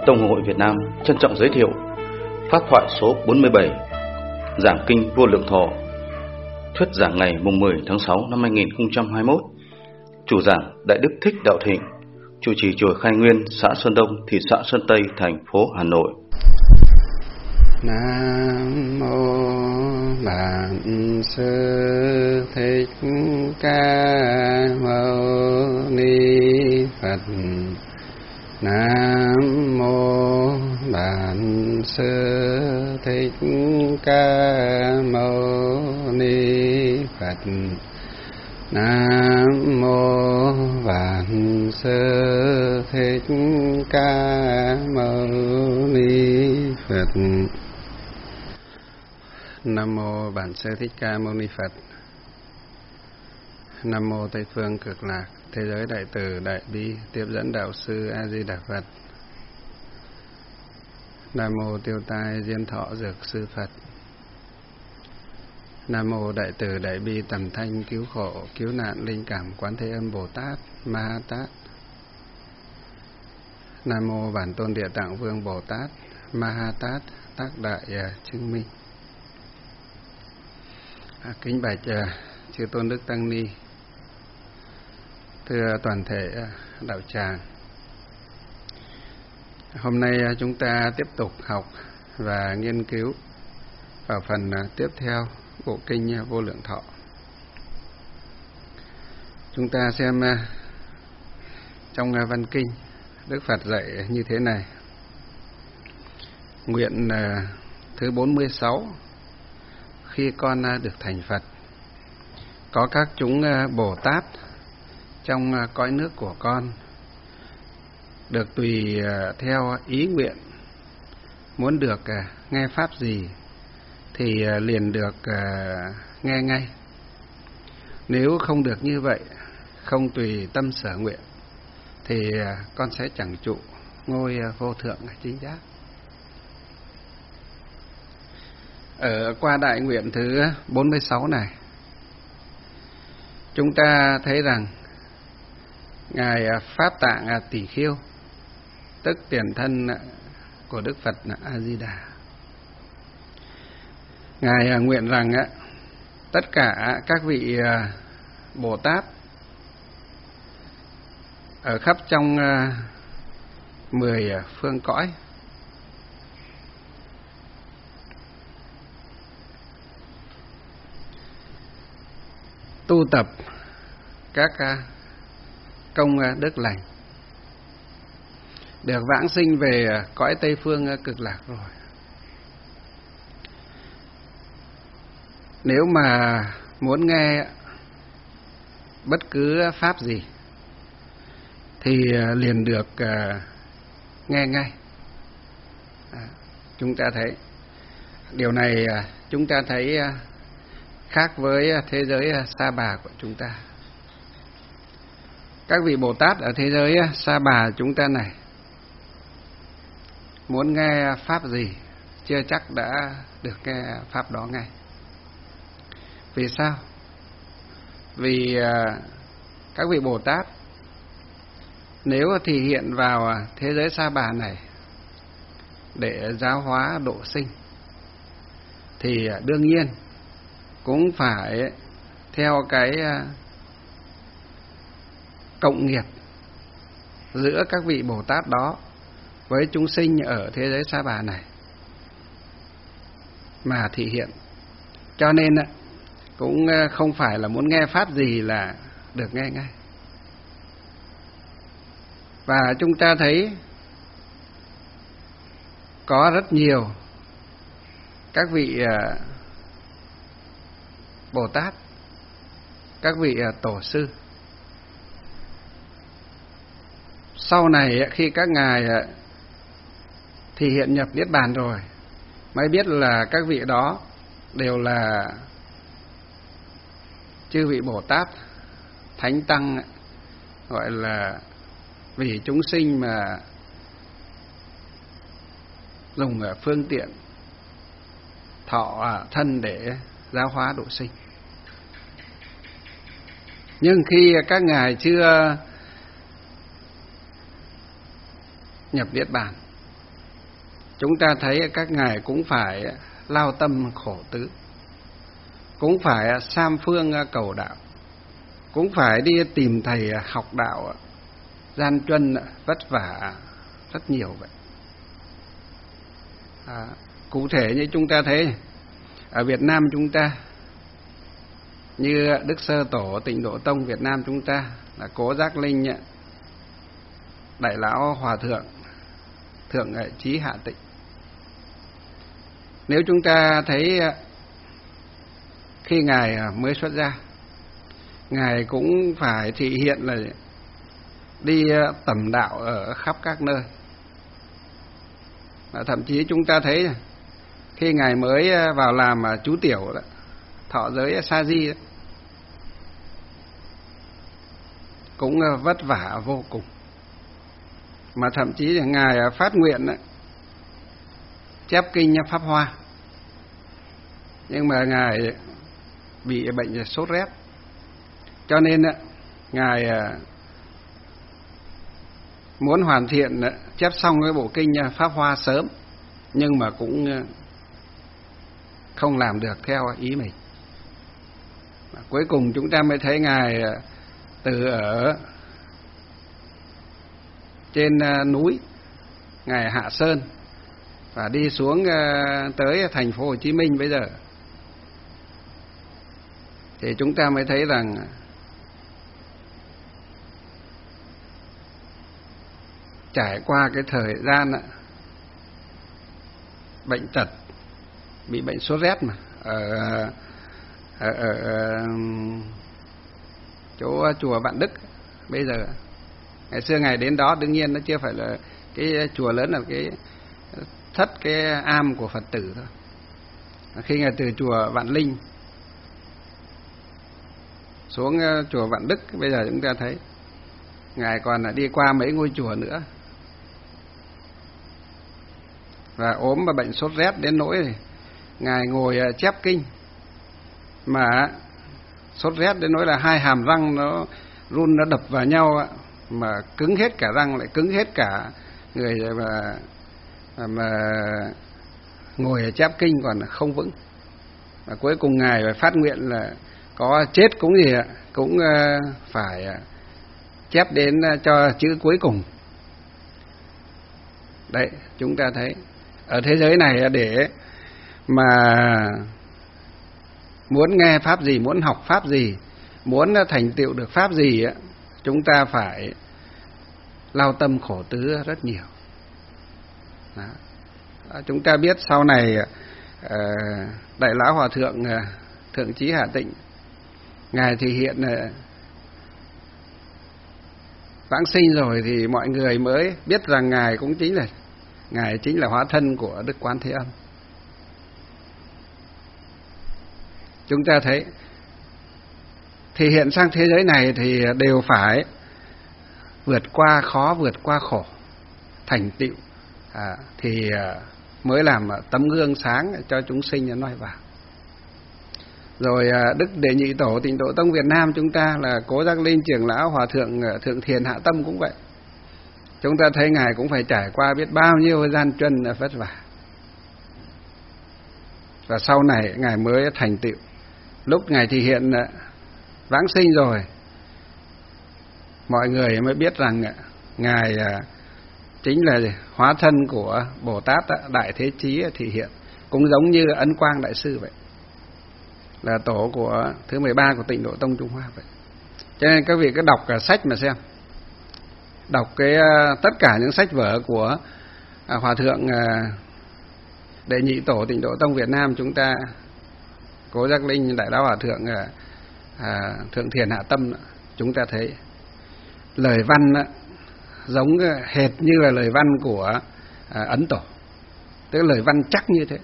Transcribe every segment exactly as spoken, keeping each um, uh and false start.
Tông Hội Việt Nam trân trọng giới thiệu pháp thoại số bốn mươi bảy, giảng kinh Vô Lượng Thọ, thuyết giảng ngày mùng mười tháng sáu năm hai nghìn không trăm hai mươi mốt. Chủ giảng Đại Đức Thích Đạo Thịnh, trụ trì chùa Khai Nguyên, xã Sơn Đông, thị xã Sơn Tây, thành phố Hà Nội. Nam mô Bản Sư Thích Ca Mâu Ni Phật. Nam mô Bản Sư Thích Ca Mâu Ni Phật. Nam mô Bản Sư Thích Ca Mâu Ni Phật. Nam mô Bản Sư Thích Ca Mâu Ni Phật. Nam mô Tây Phương Cực Lạc Thế Giới Đại Từ Đại Bi Tiếp Dẫn Đạo Sư A Di Đà Phật. Nam mô Tiêu Tai Diên Thọ Dược Sư Phật. Nam mô Đại Từ Đại Bi Tầm Thanh Cứu Khổ Cứu Nạn Linh Cảm Quán Thế Âm Bồ Tát Ma Ha Tát. Nam mô Bản Tôn Địa Tạng Vương Bồ Tát Ma Ha Tát Tác Đại Chứng Minh. À, kính bạch uh, chư Tôn Đức Tăng Ni, thưa toàn thể uh, đạo tràng. Hôm nay uh, chúng ta tiếp tục học và nghiên cứu vào phần uh, tiếp theo bộ kinh uh, Vô Lượng Thọ. Chúng ta xem uh, trong uh, văn kinh Đức Phật dạy như thế này: nguyện uh, thứ bốn mươi sáu, khi con được thành Phật, có các chúng Bồ Tát trong cõi nước của con được tùy theo ý nguyện, muốn được nghe pháp gì thì liền được nghe ngay. Nếu không được như vậy, không tùy tâm sở nguyện, thì con sẽ chẳng trụ ngôi vô thượng chính giác. Ở qua đại nguyện thứ bốn mươi sáu này, chúng ta thấy rằng Ngài Pháp Tạng Tỷ Khiêu, tức tiền thân của Đức Phật A Di Đà, Ngài nguyện rằng tất cả các vị Bồ Tát ở khắp trong mười phương cõi tu tập các công đức lành, được vãng sinh về cõi Tây Phương Cực Lạc rồi. Nếu mà muốn nghe bất cứ pháp gì thì liền được nghe ngay. À, chúng ta thấy điều này, chúng ta thấy khác với thế giới Sa Bà của chúng ta. Các vị Bồ Tát ở thế giới Sa Bà chúng ta này, muốn nghe pháp gì chưa chắc đã được nghe pháp đó ngay. Vì sao? Vì các vị Bồ Tát nếu thì hiện vào thế giới Sa Bà này để giáo hóa độ sinh, thì đương nhiên cũng phải theo cái cộng nghiệp giữa các vị Bồ Tát đó với chúng sinh ở thế giới Sa Bà này mà thị hiện. Cho nên cũng không phải là muốn nghe pháp gì là được nghe ngay. Và chúng ta thấy có rất nhiều các vị Bồ Tát, các vị tổ sư, sau này khi các ngài thì hiện nhập Niết Bàn rồi mới biết là các vị đó đều là chư vị Bồ Tát Thánh Tăng, gọi là vì chúng sinh mà dùng phương tiện thọ thân để giáo hóa độ sinh. Nhưng khi các ngài chưa nhập Niết Bàn chúng ta thấy các ngài cũng phải lao tâm khổ tứ, cũng phải sam phương cầu đạo, cũng phải đi tìm thầy học đạo, gian truân vất vả rất nhiều vậy. À, cụ thể như chúng ta thấy ở Việt Nam chúng ta, như Đức Sơ Tổ Tịnh Độ Tông Việt Nam chúng ta là Cố Giác Linh, Đại Lão Hòa Thượng Thượng Chí Hạ Tịnh. Nếu chúng ta thấy khi ngài mới xuất gia, ngài cũng phải thị hiện là đi tầm đạo ở khắp các nơi. Và thậm chí chúng ta thấy khi ngài mới vào làm chú tiểu đó, thọ giới sa di, cũng vất vả vô cùng. Mà thậm chí là ngài phát nguyện đó, chép kinh Pháp Hoa, nhưng mà ngài bị bệnh sốt rét, cho nên ngài muốn hoàn thiện chép xong cái bộ kinh Pháp Hoa sớm, nhưng mà cũng không làm được theo ý mình. Cuối cùng chúng ta mới thấy ngài từ ở trên núi, ngài hạ sơn và đi xuống tới thành phố Hồ Chí Minh bây giờ, thì chúng ta mới thấy rằng trải qua cái thời gian bệnh tật, bị bệnh sốt rét mà ở, ở, ở, ở chỗ chùa Vạn Đức bây giờ. Ngày xưa ngài đến đó đương nhiên nó chưa phải là cái chùa lớn, là cái thất cái am của Phật tử thôi. Khi ngài từ chùa Vạn Linh xuống chùa Vạn Đức, bây giờ chúng ta thấy ngài còn là đi qua mấy ngôi chùa nữa, và ốm và bệnh sốt rét đến nỗi này ngài ngồi chép kinh mà sốt rét đến nỗi là hai hàm răng nó run, nó đập vào nhau mà cứng hết cả răng, lại cứng hết cả người, mà mà ngồi chép kinh còn không vững. Và cuối cùng ngài phải phát nguyện là có chết cũng gì cũng phải chép đến cho chữ cuối cùng. Đấy, chúng ta thấy ở thế giới này để mà muốn nghe pháp gì, muốn học pháp gì, muốn thành tựu được pháp gì, chúng ta phải lao tâm khổ tứ rất nhiều. Đó. Chúng ta biết sau này Đại Lão Hòa Thượng Thượng Chí Hạ Tịnh, ngài thì hiện vãng sinh rồi, thì mọi người mới biết rằng ngài cũng chính là ngài chính là hóa thân của Đức Quán Thế Âm. Chúng ta thấy thì hiện sang thế giới này thì đều phải vượt qua khó, vượt qua khổ, thành tựu à, thì mới làm tấm gương sáng cho chúng sinh noi vào. Rồi Đức Đệ Nhị Tổ Tịnh Độ Tông Việt Nam chúng ta là Cố Giác Linh Trưởng Lão Hòa Thượng Thượng Thiền Hạ Tâm cũng vậy. Chúng ta thấy ngài cũng phải trải qua biết bao nhiêu gian truân vất vả, và sau này ngài mới thành tựu. Lúc ngài thì hiện vãng sinh rồi, mọi người mới biết rằng ngài chính là hóa thân của Bồ Tát Đại Thế Chí thị hiện, cũng giống như Ấn Quang Đại Sư vậy, là tổ của thứ mười ba của Tịnh Độ Tông Trung Hoa vậy. Cho nên các vị cứ đọc cả sách mà xem, đọc cái tất cả những sách vở của Hòa Thượng Đệ Nhị Tổ Tịnh Độ Tông Việt Nam chúng ta, Cố Giác Linh Đại Lão Hòa Thượng à, Thượng Thiền Hạ Tâm, chúng ta thấy lời văn giống hệt như là lời văn của à, Ấn Tổ, tức là lời văn chắc như thế.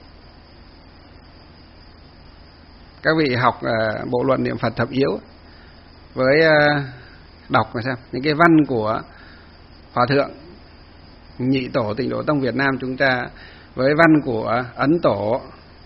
Các vị học à, bộ luận niệm Phật thập yếu với à, đọc mà xem những cái văn của Hòa Thượng Nhị Tổ Tịnh Độ Tông Việt Nam chúng ta với văn của Ấn Tổ,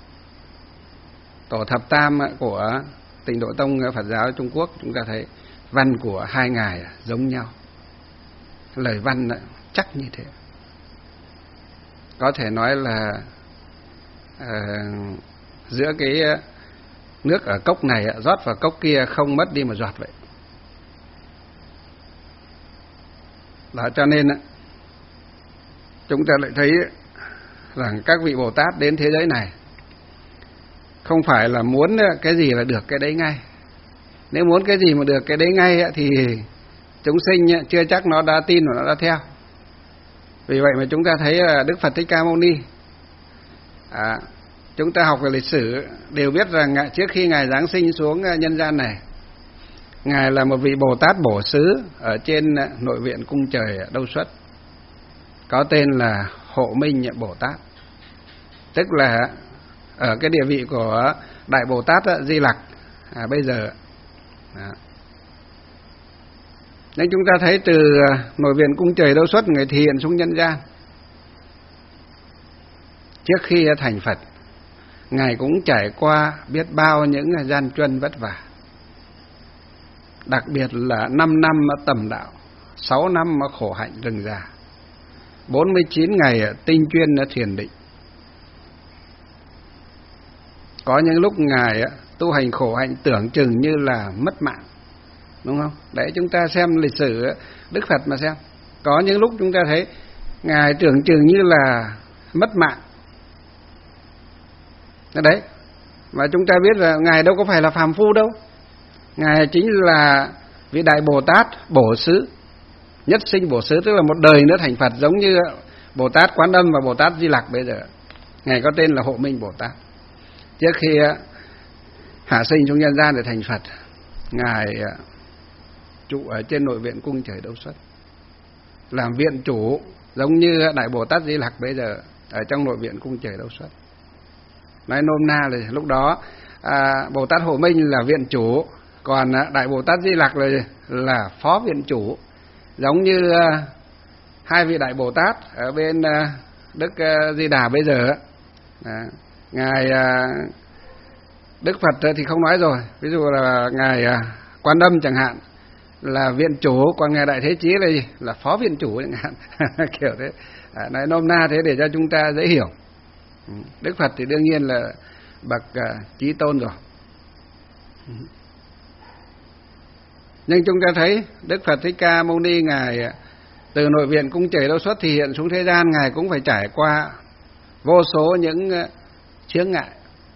Tổ Thập Tam của Tịnh Độ Tông Phật giáo Trung Quốc, chúng ta thấy văn của hai ngài giống nhau, lời văn chắc như thế. có thể nói là à, giữa cái nước ở cốc này rót vào cốc kia không mất đi một giọt vậy. Đó, cho nên chúng ta lại thấy rằng các vị Bồ Tát đến thế giới này không phải là muốn cái gì là được cái đấy ngay. Nếu muốn cái gì mà được cái đấy ngay thì chúng sinh chưa chắc nó đã tin và nó đã theo. Vì vậy mà chúng ta thấy Đức Phật Thích Ca Mâu Ni, à, chúng ta học về lịch sử đều biết rằng trước khi Ngài giáng sinh xuống nhân gian này, Ngài là một vị Bồ Tát Bổ Xứ ở trên nội viện cung trời Đâu Xuất, có tên là Hộ Minh Bồ Tát, tức là ở cái địa vị của Đại Bồ Tát Di Lặc à, bây giờ. Đó. Nên chúng ta thấy từ nội viện cung trời Đâu Xuất, Ngài thể hiện xuống nhân gian. Trước khi thành Phật, Ngài cũng trải qua biết bao những gian truân vất vả, đặc biệt là năm năm tầm đạo, sáu năm khổ hạnh rừng già, bốn mươi chín ngày tinh chuyên thiền định. Có những lúc Ngài tu hành khổ hạnh tưởng chừng như là mất mạng, đúng không? Để chúng ta xem lịch sử Đức Phật mà xem. Có những lúc chúng ta thấy Ngài tưởng chừng như là mất mạng. Đấy. Và chúng ta biết là Ngài đâu có phải là phàm phu đâu. Ngài chính là vị Đại Bồ Tát Bổ Xứ, nhất sinh Bổ Xứ, tức là một đời nữa thành Phật, giống như Bồ Tát Quán Âm và Bồ Tát Di Lặc bây giờ. Ngài có tên là Hộ Minh Bồ Tát. Trước khi hạ sinh trong nhân gian để thành Phật, Ngài trụ ở trên nội viện cung trời Đâu Xuất, làm viện chủ giống như Đại Bồ Tát Di Lặc bây giờ ở trong nội viện cung trời Đâu Xuất. Nói nôm na là lúc đó à, Bồ Tát Hộ Minh là viện chủ, còn Đại Bồ Tát Di Lặc là, là phó viện chủ, giống như à, hai vị Đại Bồ Tát ở bên à, Đức à, Di Đà bây giờ. À, Ngài à, Đức Phật thì không nói rồi, ví dụ là Ngài à, Quan Âm chẳng hạn là viện chủ, còn Ngài Đại Thế Chí là gì? Là phó viện chủ chẳng hạn. Kiểu thế. À, nói nôm na thế để cho chúng ta dễ hiểu. Đức Phật thì đương nhiên là bậc uh, chí tôn rồi. Nhưng chúng ta thấy Đức Phật Thích Ca Mâu Ni, Ngài từ nội viện cung trời Đâu Xuất thì hiện xuống thế gian, Ngài cũng phải trải qua vô số những uh, chướng ngại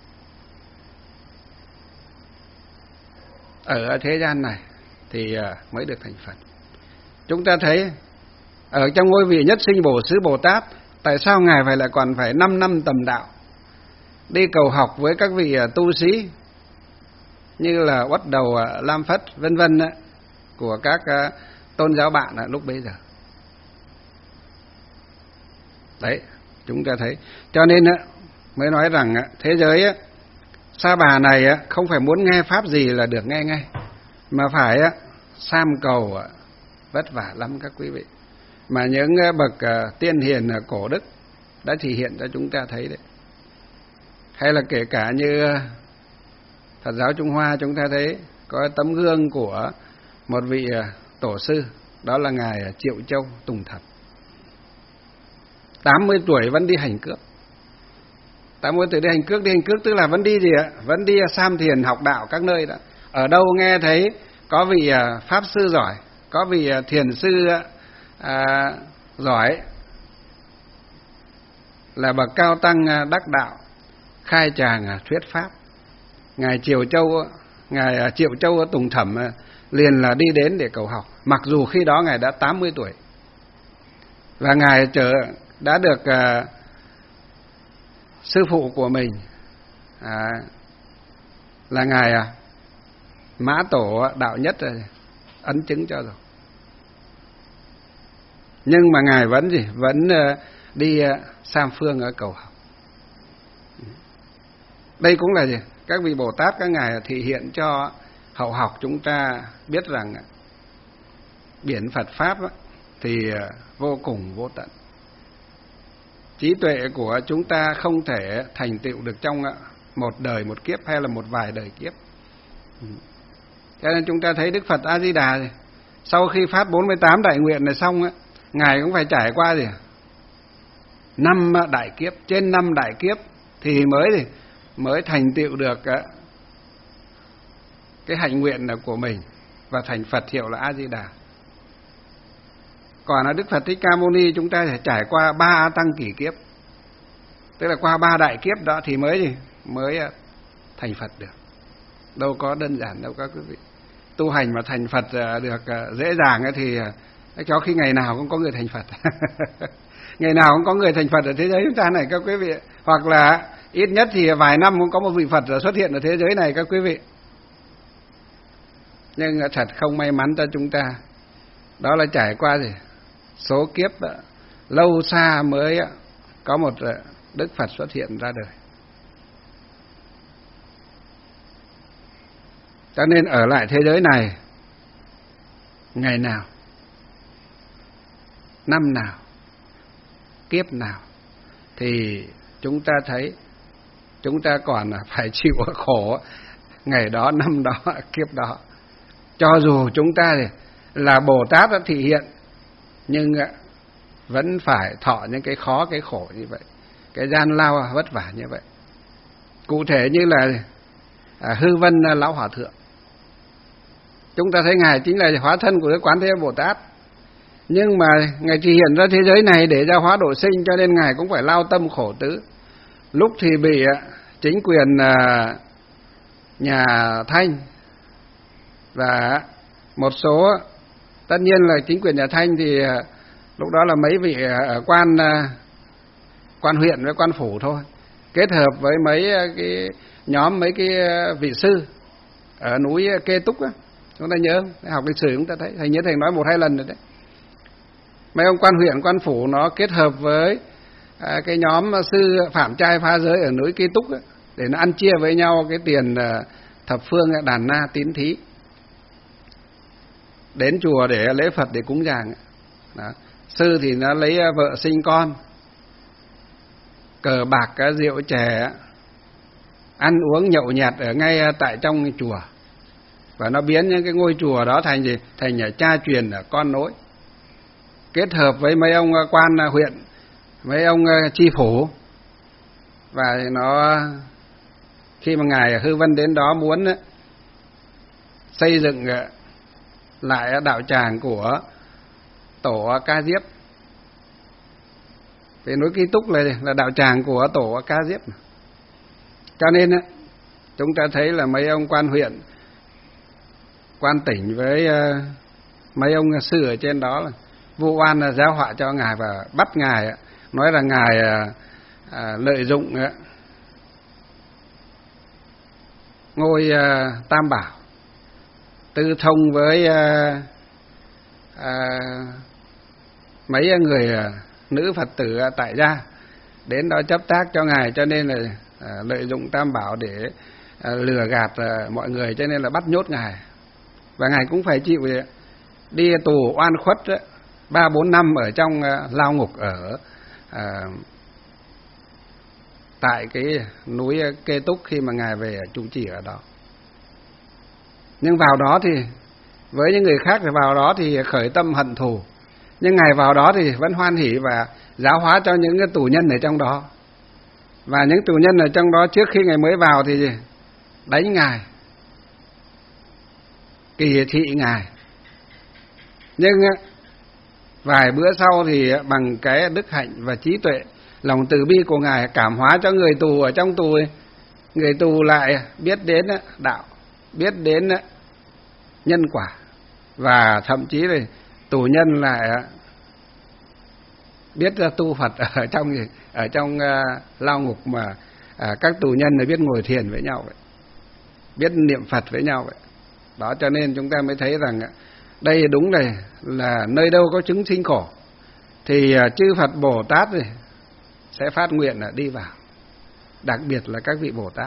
ở thế gian này thì uh, mới được thành Phật. Chúng ta thấy ở trong ngôi vị nhất sinh Bổ Xứ Bồ Tát, tại sao Ngài phải lại còn phải năm năm tầm đạo, đi cầu học với các vị tu sĩ như là Uất Đầu, Lam Phất vân vân của các tôn giáo bạn lúc bấy giờ. Đấy, chúng ta thấy. Cho nên mới nói rằng thế giới Sa Bà này không phải muốn nghe pháp gì là được nghe ngay, mà phải sam cầu vất vả lắm các quý vị. Mà những bậc tiên hiền cổ đức đã thể hiện cho chúng ta thấy đấy. Hay là kể cả như Phật giáo Trung Hoa, chúng ta thấy có tấm gương của một vị tổ sư, đó là Ngài Triệu Châu Tùng Thập. tám mươi tuổi vẫn đi hành cước. tám mươi tuổi đi hành cước, đi hành cước tức là vẫn đi gì ạ? Vẫn đi sam thiền học đạo các nơi đó. Ở đâu nghe thấy có vị pháp sư giỏi, có vị thiền sư À, giỏi, là bậc cao tăng đắc đạo, khai tràng thuyết pháp, Ngài Triệu Châu, Ngài Triệu Châu Tùng Thẩm liền là đi đến để cầu học, mặc dù khi đó Ngài đã tám mươi tuổi. Và Ngài trở đã được à, sư phụ của mình à, là Ngài à, Mã Tổ Đạo Nhất ấn chứng cho rồi. Nhưng mà Ngài vẫn gì? Vẫn uh, đi uh, sam phương ở cầu học. Đây cũng là gì? Các vị Bồ Tát, các Ngài thể hiện cho hậu học chúng ta biết rằng uh, biển Phật Pháp uh, thì uh, vô cùng vô tận. Trí tuệ của chúng ta không thể thành tựu được trong uh, một đời một kiếp hay là một vài đời kiếp. Ừ. Cho nên chúng ta thấy Đức Phật A Di Đà sau khi phát bốn mươi tám đại nguyện này xong uh, Ngài cũng phải trải qua gì? năm đại kiếp, trên năm đại kiếp thì mới mới thành tựu được cái hạnh nguyện của mình và thành Phật, hiệu là A Di Đà. Còn là Đức Phật Thích Ca Mâu Ni chúng ta phải trải qua ba tăng kỷ kiếp, tức là qua ba đại kiếp đó thì mới gì mới thành Phật được. Đâu có đơn giản đâu các quý vị. Tu hành mà thành Phật được dễ dàng ấy thì cho khi ngày nào cũng có người thành Phật. Ngày nào cũng có người thành Phật ở thế giới chúng ta này các quý vị. Hoặc là ít nhất thì vài năm cũng có một vị Phật xuất hiện ở thế giới này các quý vị. Nhưng thật không may mắn cho chúng ta, đó là trải qua gì số kiếp lâu xa mới có một Đức Phật xuất hiện ra đời. Cho nên ở lại thế giới này, ngày nào, năm nào, kiếp nào thì chúng ta thấy chúng ta còn phải chịu khổ ngày đó, năm đó, kiếp đó. Cho dù chúng ta là Bồ Tát đã thị hiện, nhưng vẫn phải thọ những cái khó, cái khổ như vậy, cái gian lao vất vả như vậy. Cụ thể như là Hư Vân Lão Hòa Thượng, chúng ta thấy Ngài chính là hóa thân của Quán Thế Bồ Tát, nhưng mà Ngài chỉ hiện ra thế giới này để ra hóa độ sinh, cho nên Ngài cũng phải lao tâm khổ tứ. Lúc thì bị chính quyền nhà Thanh và một số, tất nhiên là chính quyền nhà Thanh thì lúc đó là mấy vị quan quan huyện với quan phủ thôi, kết hợp với mấy cái nhóm mấy cái vị sư ở núi Kê Túc á, chúng ta nhớ học lịch sử chúng ta thấy, thầy nhớ thầy nói một hai lần rồi đấy. Mấy ông quan huyện quan phủ nó kết hợp với cái nhóm sư phạm trai phá giới ở núi Kê Túc á, để nó ăn chia với nhau cái tiền thập phương đàn na tín thí, đến chùa để lễ Phật để cúng dường. Đó. Sư thì nó lấy vợ sinh con, cờ bạc rượu chè, ăn uống nhậu nhẹt ở ngay tại trong chùa, và nó biến những cái ngôi chùa đó thành gì? Thành nhà cha truyền ở con nối, kết hợp với mấy ông quan huyện, mấy ông chi phủ, và nó khi mà ngài Hư Vân đến đó muốn xây dựng lại đạo tràng của tổ Ca Diếp. Cái núi Ký Túc này là đạo tràng của tổ Ca Diếp, cho nên chúng ta thấy là mấy ông quan huyện, quan tỉnh với mấy ông sư ở trên đó là vu oan giáo họa cho ngài và bắt ngài, nói là ngài à, lợi dụng à, ngôi à, Tam Bảo, tư thông với à, à, mấy người à, nữ Phật tử à, tại gia đến đó chấp tác cho ngài, cho nên là à, lợi dụng Tam Bảo để à, lừa gạt à, mọi người, cho nên là bắt nhốt ngài, và ngài cũng phải chịu đi tù oan khuất ba bốn năm ở trong uh, lao ngục ở uh, tại cái núi Kê Túc khi mà ngài về trụ trì ở đó. Nhưng vào đó thì với những người khác thì vào đó thì khởi tâm hận thù, nhưng ngài vào đó thì vẫn hoan hỉ và giáo hóa cho những cái tù nhân ở trong đó. Và những tù nhân ở trong đó trước khi ngài mới vào thì đánh ngài, kỳ thị ngài, nhưng vài bữa sau thì bằng cái đức hạnh và trí tuệ, lòng từ bi của ngài cảm hóa cho người tù ở trong tù, người tù lại biết đến đạo, biết đến nhân quả, và thậm chí là tù nhân lại biết tu Phật ở trong ở trong lao ngục, mà các tù nhân biết ngồi thiền với nhau vậy, biết niệm Phật với nhau vậy. Đó, cho nên chúng ta mới thấy rằng đây đúng là là nơi đâu có chúng sinh khổ thì chư Phật Bồ Tát thì sẽ phát nguyện là đi vào, đặc biệt là các vị Bồ Tát.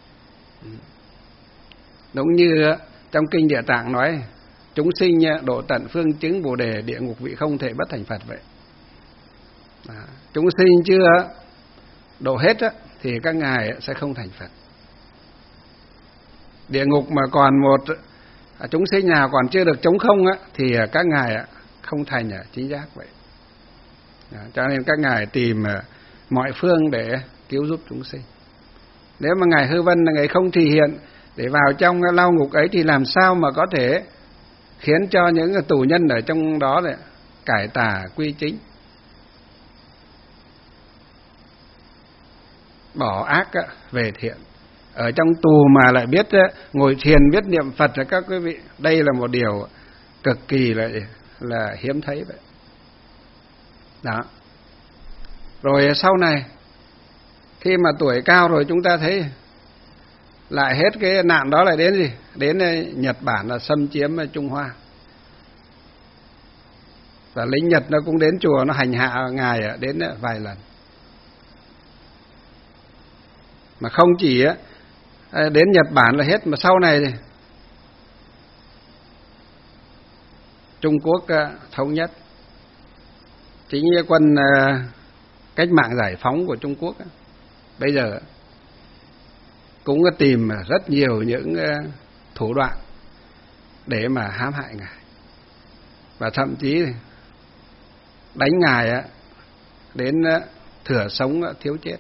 Đúng như trong kinh Địa Tạng nói, chúng sinh độ tận phương chứng Bồ Đề, địa ngục vị không thể bất thành Phật vậy. Đó. Chúng sinh chưa độ hết thì các ngài sẽ không thành Phật. Địa ngục mà còn một chúng sinh nào còn chưa được trống không á, thì các ngài không thành chính giác vậy. Cho nên các ngài tìm mọi phương để cứu giúp chúng sinh. Nếu mà ngài Hư Vân là ngài không thị hiện để vào trong lao ngục ấy thì làm sao mà có thể khiến cho những tù nhân ở trong đó lại cải tà quy chính, bỏ ác về thiện. Ở trong tù mà lại biết ngồi thiền, biết niệm Phật là các quý vị, đây là một điều cực kỳ là là hiếm thấy vậy. Đó. Rồi sau này khi mà tuổi cao rồi chúng ta thấy lại hết cái nạn đó lại đến gì? Đến Nhật Bản là xâm chiếm Trung Hoa. Và lính Nhật nó cũng đến chùa nó hành hạ ngài đến vài lần. Mà không chỉ đến Nhật Bản là hết, mà sau này thì Trung Quốc thống nhất, chính quân cách mạng giải phóng của Trung Quốc bây giờ cũng tìm rất nhiều những thủ đoạn để mà hãm hại ngài, và thậm chí đánh ngài đến thừa sống thiếu chết,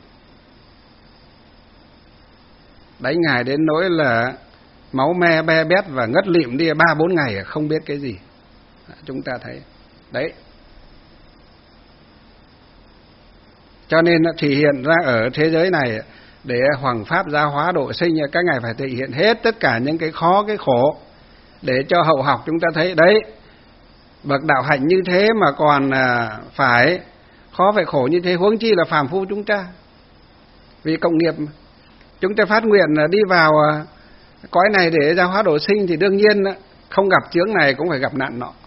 đánh ngài đến nỗi là máu me be bét và ngất lịm đi ba bốn ngày không biết cái gì. Chúng ta thấy đấy. Cho nên thể hiện ra ở thế giới này để hoằng pháp giáo hóa độ sinh, các ngài phải thể hiện hết tất cả những cái khó cái khổ để cho hậu học chúng ta thấy đấy, bậc đạo hạnh như thế mà còn phải khó phải khổ như thế, huống chi là phàm phu chúng ta. Vì cộng nghiệp chúng ta phát nguyện đi vào cõi này để giáo hóa độ sinh thì đương nhiên không gặp chướng này cũng phải gặp nạn nọ.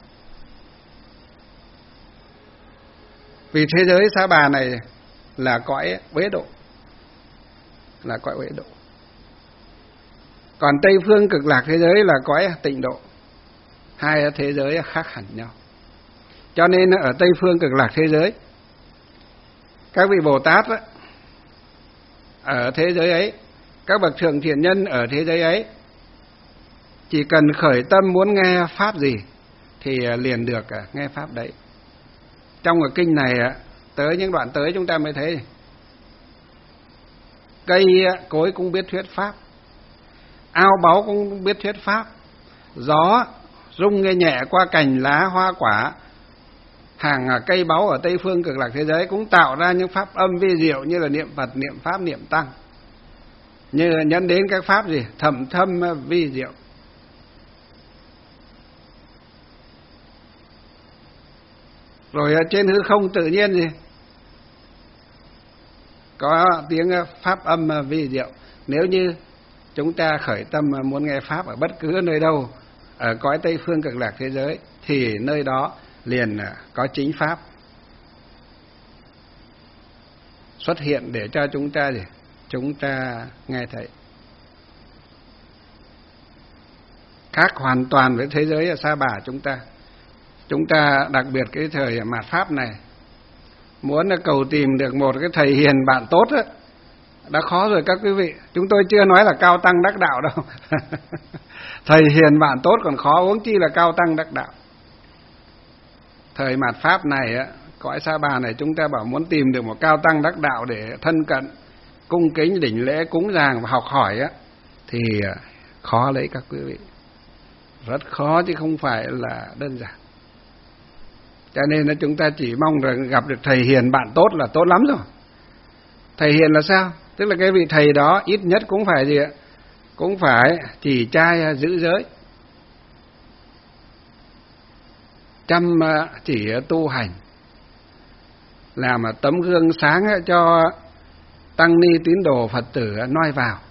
Vì thế giới Sa Bà này là cõi uế độ, là cõi uế độ. Còn Tây phương Cực Lạc thế giới là cõi tịnh độ. Hai thế giới khác hẳn nhau. Cho nên ở Tây phương Cực Lạc thế giới, các vị Bồ Tát ở thế giới ấy, các bậc thượng thiện nhân ở thế giới ấy, chỉ cần khởi tâm muốn nghe pháp gì thì liền được nghe pháp đấy. Trong cái kinh này tới những đoạn tới chúng ta mới thấy cây cối cũng biết thuyết pháp, ao báu cũng biết thuyết pháp, gió rung nghe nhẹ qua cành lá hoa quả, hàng cây báu ở Tây phương Cực Lạc thế giới cũng tạo ra những pháp âm vi diệu như là niệm Phật, niệm Pháp, niệm Tăng, như là nhấn đến các pháp gì thầm thâm vi diệu. Rồi trên hư không tự nhiên gì có tiếng pháp âm vi diệu. Nếu như chúng ta khởi tâm muốn nghe pháp ở bất cứ nơi đâu ở cõi Tây phương Cực Lạc thế giới thì nơi đó liền có chính pháp xuất hiện để cho chúng ta gì chúng ta nghe thấy. Khác hoàn toàn với thế giới ở Sa Bà chúng ta. Chúng ta đặc biệt cái thời mạt pháp này, muốn cầu tìm được một cái thầy hiền bạn tốt ấy, đã khó rồi các quý vị. Chúng tôi chưa nói là cao tăng đắc đạo đâu. Thầy hiền bạn tốt còn khó, huống chi là cao tăng đắc đạo. Thời mạt pháp này á, cõi Sa Bà này, chúng ta bảo muốn tìm được một cao tăng đắc đạo để thân cận, cung kính, đỉnh lễ, cúng dường và học hỏi á, thì khó lấy các quý vị. Rất khó chứ không phải là đơn giản. Cho nên là chúng ta chỉ mong rằng gặp được thầy hiền bạn tốt là tốt lắm rồi. Thầy hiền là sao? Tức là cái vị thầy đó ít nhất cũng phải gì ạ? Cũng phải chỉ trai giữ giới, chăm chỉ tu hành, làm tấm gương sáng cho tăng ni tín đồ Phật tử noi vào.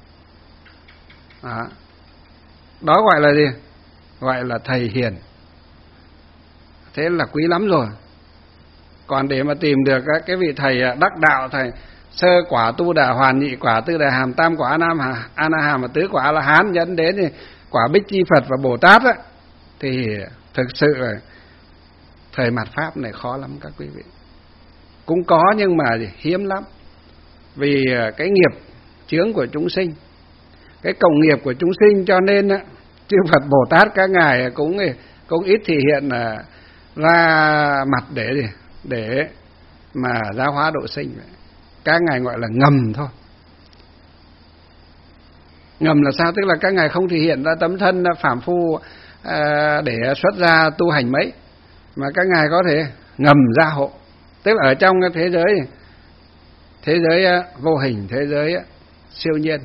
Đó. Đó gọi là gì? Gọi là thầy hiền. Thế là quý lắm rồi. Còn để mà tìm được cái vị thầy đắc đạo, thầy sơ quả tu đà hoàn, nhị quả tư đà hàm, tam quả nam hà, a na hàm và tứ quả là hán, dẫn đến thì quả bích chi Phật và Bồ Tát á, thì thực sự là thời mạt pháp này khó lắm các quý vị. Cũng có nhưng mà hiếm lắm. Vì cái nghiệp chướng của chúng sinh, cái cộng nghiệp của chúng sinh, cho nên á, chư Phật Bồ Tát các ngài cũng cũng ít thể hiện ra mặt để để mà giáo hóa độ sinh vậy. Các ngài gọi là ngầm thôi. Ngầm là sao? Tức là các ngài không thể hiện ra tấm thân phàm phu à, để xuất gia tu hành mấy, mà các ngài có thể ngầm gia hộ. Tức là ở trong cái thế giới thế giới vô hình, thế giới siêu nhiên,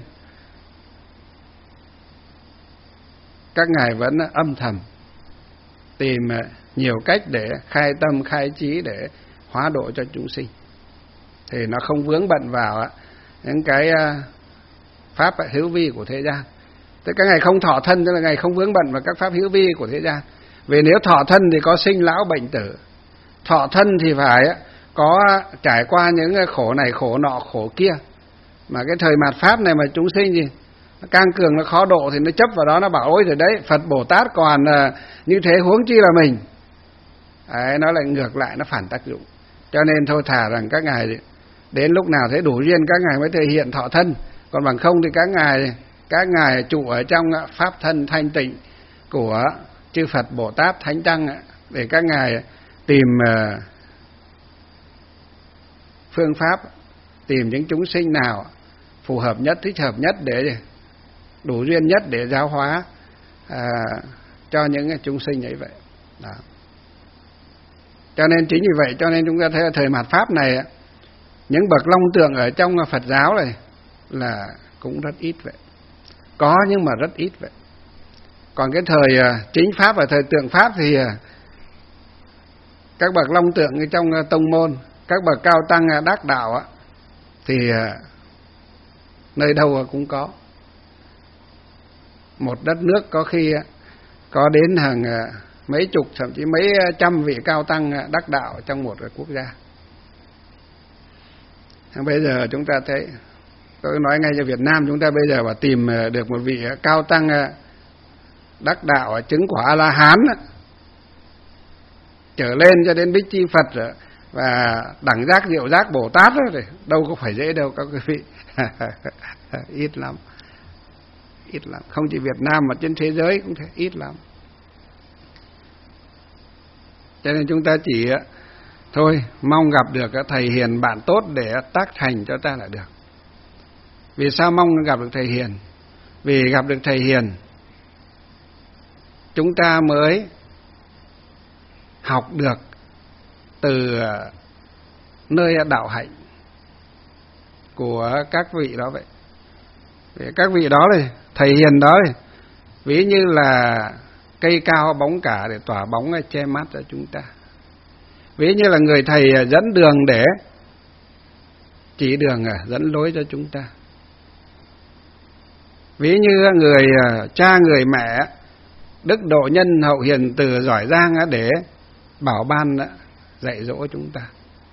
các ngài vẫn âm thầm tìm nhiều cách để khai tâm khai trí để hóa độ cho chúng sinh, thì nó không vướng bận vào những cái pháp hữu vi của thế gian. Tức các ngài không thọ thân, tức là ngài không vướng bận vào các pháp hữu vi của thế gian. Vì nếu thọ thân thì có sinh lão bệnh tử, thọ thân thì phải có trải qua những khổ này khổ nọ khổ kia. Mà cái thời mạt pháp này mà chúng sinh gì càng cường nó khó độ thì nó chấp vào đó, nó bảo ôi rồi đấy, Phật Bồ Tát còn như thế huống chi là mình. Đấy, nó lại ngược lại, nó phản tác dụng. Cho nên thôi thả rằng các ngài đến lúc nào thấy đủ duyên các ngài mới thể hiện thọ thân, còn bằng không thì các ngài các ngài trụ ở trong pháp thân thanh tịnh của chư Phật Bồ Tát Thánh Tăng, để các ngài tìm phương pháp, tìm những chúng sinh nào phù hợp nhất, thích hợp nhất, để đủ duyên nhất để giáo hóa à, cho những chúng sinh ấy vậy. Đó. Cho nên chính vì vậy cho nên chúng ta thấy là thời mạt pháp này những bậc long tượng ở trong Phật giáo này là cũng rất ít vậy. Có nhưng mà rất ít vậy. Còn cái thời chính pháp và thời tượng pháp thì các bậc long tượng trong tông môn, các bậc cao tăng đắc đạo thì nơi đâu cũng có. Một đất nước có khi có đến hàng mấy chục, thậm chí mấy trăm vị cao tăng đắc đạo trong một quốc gia. Bây giờ chúng ta thấy, tôi nói ngay cho Việt Nam, chúng ta bây giờ mà tìm được một vị cao tăng đắc đạo chứng quả A-la-hán trở lên cho đến Bích Chi Phật và đẳng giác diệu giác Bồ Tát đó, đâu có phải dễ đâu các quý vị. Ít lắm, ít lắm. Không chỉ Việt Nam mà trên thế giới cũng thế, ít lắm. Cho nên chúng ta chỉ thôi mong gặp được thầy hiền bạn tốt để tác thành cho ta là được. Vì sao mong gặp được thầy hiền? Vì gặp được thầy hiền chúng ta mới học được từ nơi đạo hạnh của các vị đó vậy. Vì các vị đó này, thầy hiền đó này, ví như là cây cao bóng cả để tỏa bóng che mắt cho chúng ta. Ví như là người thầy dẫn đường để chỉ đường dẫn lối cho chúng ta. Ví như người cha người mẹ đức độ nhân hậu hiền từ giỏi giang để bảo ban dạy dỗ chúng ta.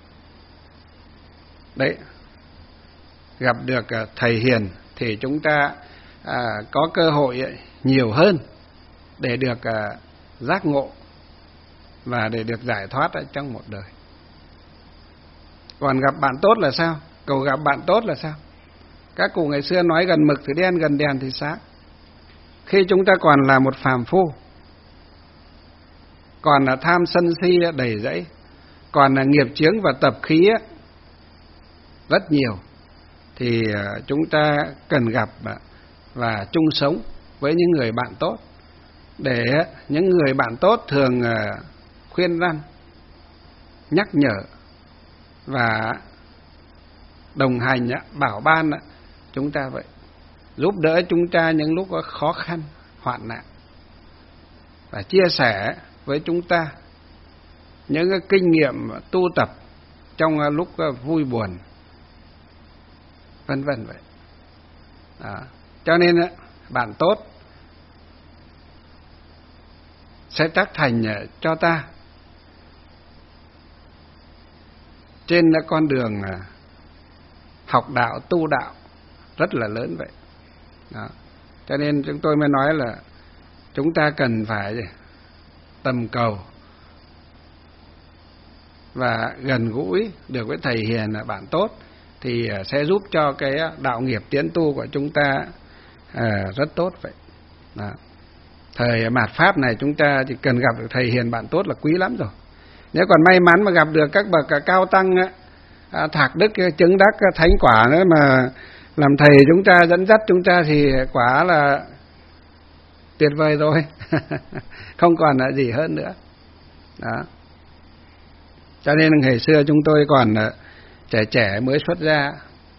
Đấy, gặp được thầy hiền thì chúng ta à, có cơ hội nhiều hơn để được à, giác ngộ và để được giải thoát ở trong một đời. Còn gặp bạn tốt là sao? Cầu gặp bạn tốt là sao? Các cụ ngày xưa nói gần mực thì đen, gần đèn thì sáng. Khi chúng ta còn là một phàm phu, còn là tham sân si đầy rẫy, còn là nghiệp chướng và tập khí rất nhiều, thì chúng ta cần gặp và chung sống với những người bạn tốt, để những người bạn tốt thường khuyên răn, nhắc nhở và đồng hành bảo ban chúng ta vậy, giúp đỡ chúng ta những lúc có khó khăn hoạn nạn và chia sẻ với chúng ta những cái kinh nghiệm tu tập trong lúc vui buồn, vân vân vậy. Đó. Cho nên bạn tốt sẽ tác thành cho ta trên con đường học đạo, tu đạo rất là lớn vậy. Đó. Cho nên chúng tôi mới nói là chúng ta cần phải tầm cầu và gần gũi được với thầy hiền là bạn tốt, thì sẽ giúp cho cái đạo nghiệp tiến tu của chúng ta à, rất tốt vậy. Đó. Thời mạt pháp này chúng ta chỉ cần gặp được thầy hiền bạn tốt là quý lắm rồi. Nếu còn may mắn mà gặp được các bậc cao tăng à, thạc đức chứng đắc thánh quả nữa mà làm thầy chúng ta, dẫn dắt chúng ta thì quả là tuyệt vời rồi. Không còn là gì hơn nữa. Đó. Cho nên ngày xưa chúng tôi còn trẻ trẻ mới xuất gia,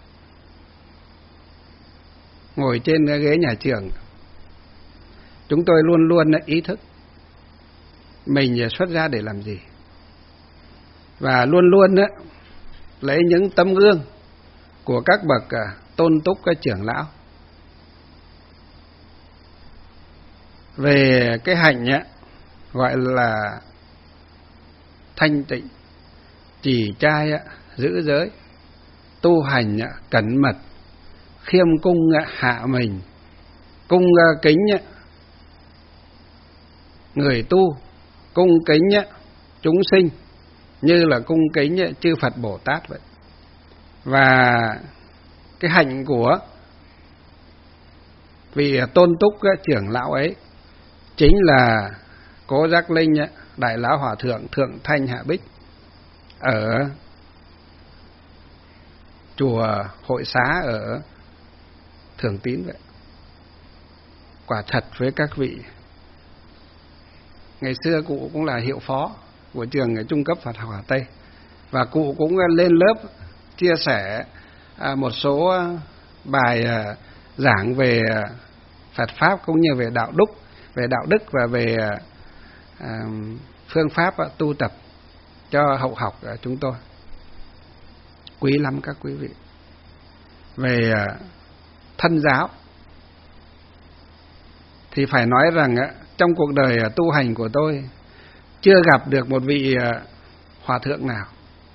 ngồi trên ghế nhà trường, chúng tôi luôn luôn ý thức mình xuất gia để làm gì, và luôn luôn lấy những tấm gương của các bậc tôn túc các trưởng lão về cái hạnh ấy, gọi là thanh tịnh, trì trai, giữ giới, tu hành cẩn mật, khiêm cung hạ mình, cung kính người tu, cung kính chúng sinh như là cung kính chư Phật Bồ Tát vậy. Và cái hạnh của vị tôn túc trưởng lão ấy chính là Cố Giác Linh Đại Lão Hòa Thượng Thượng Thanh Hạ Bích ở chùa Hội Xá ở Thường Tín vậy. Quả thật với các vị, ngày xưa cụ cũng là hiệu phó của trường trung cấp Phật học Hà Tây, và cụ cũng lên lớp chia sẻ một số bài giảng về Phật pháp cũng như về đạo đức, về đạo đức và về phương pháp tu tập cho hậu học chúng tôi. Quý lắm các quý vị. Về thân giáo thì phải nói rằng trong cuộc đời tu hành của tôi chưa gặp được một vị hòa thượng nào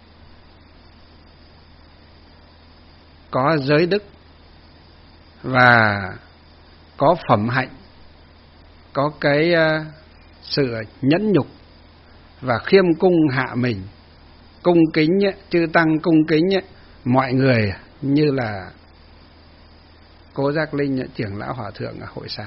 có giới đức và có phẩm hạnh, có cái sự nhẫn nhục và khiêm cung hạ mình, cung kính chư tăng, cung kính mọi người như là Cố Giác Linh trưởng lão Hòa Thượng ở Hội Xá.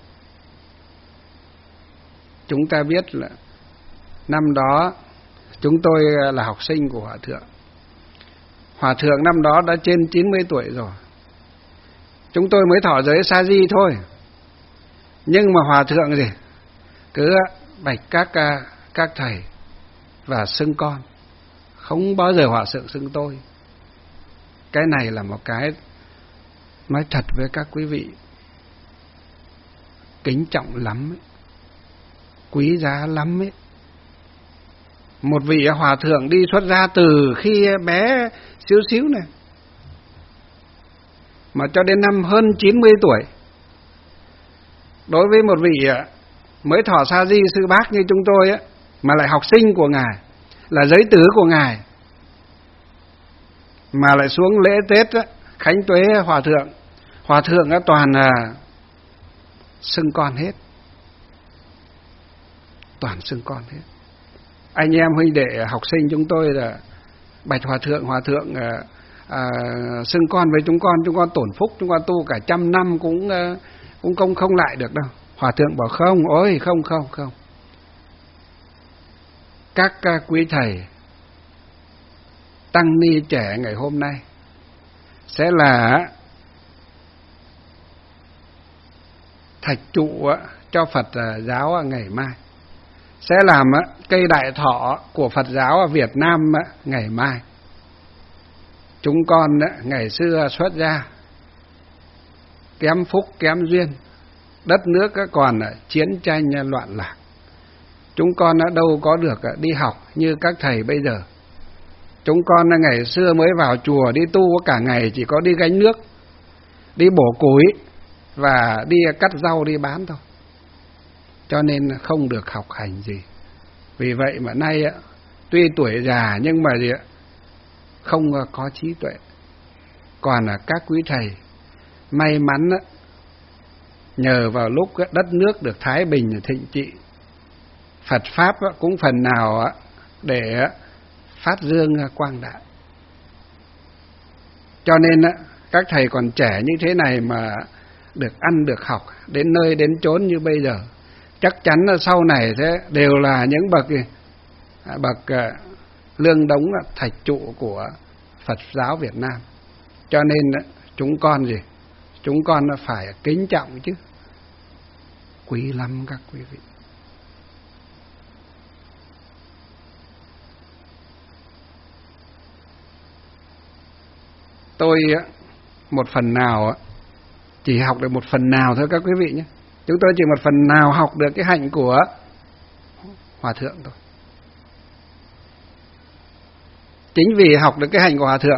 Chúng ta biết là năm đó chúng tôi là học sinh của Hòa Thượng. Hòa Thượng năm đó đã trên chín mươi tuổi rồi. Chúng tôi mới thọ giới sa di thôi. Nhưng mà Hòa Thượng gì cứ bạch các các thầy và xưng con, không bao giờ Hòa Thượng xưng tôi. Cái này là một cái nói thật với các quý vị, kính trọng lắm ấy, quý giá lắm ấy. Một vị Hòa Thượng đi xuất gia từ khi bé xíu xíu này, mà cho đến năm hơn chín mươi tuổi, đối với một vị mới thọ sa di sư bác như chúng tôi ấy, mà lại học sinh của Ngài, là giới tứ của Ngài, mà lại xuống lễ Tết ấy, khánh tuế Hòa Thượng, Hòa Thượng ấy, toàn là xưng con hết, toàn xưng con hết. Anh em huynh đệ học sinh chúng tôi là bạch Hòa Thượng, Hòa Thượng à, à, xưng con với chúng con, chúng con tổn phúc, chúng con tu cả trăm năm cũng cũng không không lại được đâu. Hòa Thượng bảo không, ôi không không không. Các quý thầy tăng ni trẻ ngày hôm nay sẽ là thạch trụ cho Phật giáo ngày mai, sẽ làm cây đại thọ của Phật giáo ở Việt Nam ngày mai. Chúng con ngày xưa xuất gia kém phúc kém duyên, đất nước còn chiến tranh loạn lạc, chúng con đã đâu có được đi học như các thầy bây giờ. Chúng con ngày xưa mới vào chùa đi tu cả ngày chỉ có đi gánh nước, đi bổ củi và đi cắt rau đi bán thôi, cho nên không được học hành gì. Vì vậy mà nay tuy tuổi già nhưng mà gì không có trí tuệ. Còn các quý thầy may mắn nhờ vào lúc đất nước được thái bình thịnh trị, Phật pháp cũng phần nào để phát dương quang đại. Cho nên các thầy còn trẻ như thế này mà được ăn được học đến nơi đến chốn như bây giờ, chắc chắn là sau này thế đều là những bậc bậc Lương Đống là thạch trụ của Phật giáo Việt Nam. Cho nên chúng con gì? Chúng con phải kính trọng chứ. Quý lắm các quý vị. Tôi một phần nào chỉ học được một phần nào thôi các quý vị nhé. Chúng tôi chỉ một phần nào học được cái hạnh của Hòa Thượng thôi. Chính vì học được cái hạnh của Hòa Thượng,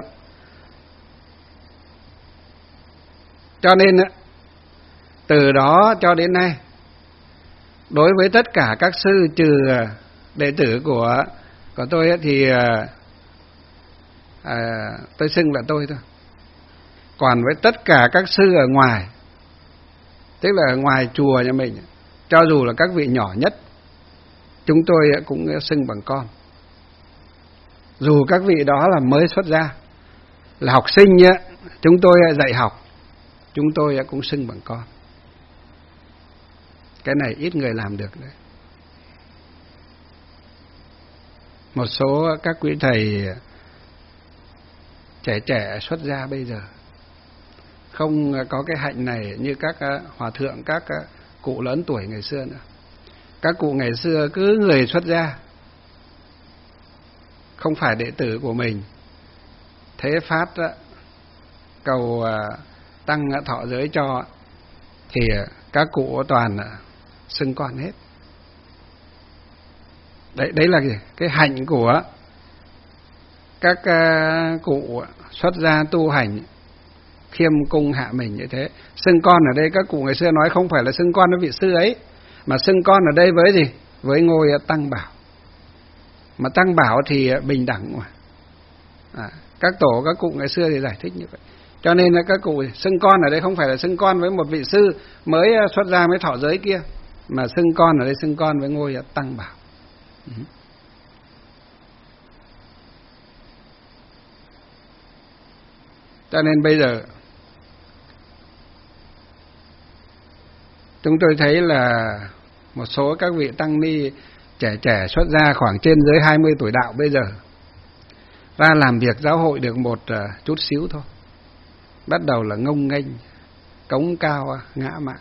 cho nên từ đó cho đến nay, đối với tất cả các sư trừ đệ tử của của tôi thì à, tôi xưng là tôi thôi. Còn với tất cả các sư ở ngoài, tức là ở ngoài chùa nhà mình, cho dù là các vị nhỏ nhất, chúng tôi cũng xưng bằng con. Dù các vị đó là mới xuất gia, là học sinh nhé, chúng tôi dạy học, chúng tôi cũng xưng bằng con. Cái này ít người làm được đấy. Một số các quý thầy trẻ trẻ xuất gia bây giờ không có cái hạnh này như các hòa thượng, các cụ lớn tuổi ngày xưa nữa. Các cụ ngày xưa cứ người xuất gia, không phải đệ tử của mình, thế phát cầu tăng thọ giới cho, thì các cụ toàn xưng con hết. Đấy, đấy là gì? Cái hạnh của các cụ xuất gia tu hành khiêm cung hạ mình như thế. Xưng con ở đây các cụ ngày xưa nói không phải là xưng con với vị sư ấy, mà xưng con ở đây với gì? Với ngôi Tăng Bảo. Mà Tăng Bảo thì bình đẳng mà. À, các tổ các cụ ngày xưa thì giải thích như vậy. Cho nên là các cụ xưng con ở đây không phải là xưng con với một vị sư mới xuất gia mới thọ giới kia, mà xưng con ở đây xưng con với ngôi Tăng Bảo. Ừ. Cho nên bây giờ chúng tôi thấy là một số các vị tăng ni trẻ trẻ xuất gia khoảng trên dưới hai mươi tuổi đạo bây giờ ra làm việc giáo hội được một chút xíu thôi, bắt đầu là ngông nghênh, cống cao, ngã mạn.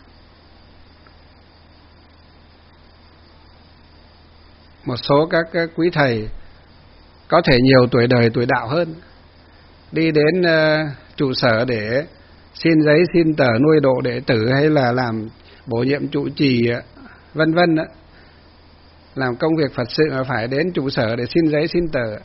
Một số các quý thầy có thể nhiều tuổi đời tuổi đạo hơn, đi đến uh, trụ sở để xin giấy xin tờ nuôi độ đệ tử hay là làm bổ nhiệm trụ trì vân vân, làm công việc Phật sự mà phải đến trụ sở để xin giấy xin tờ.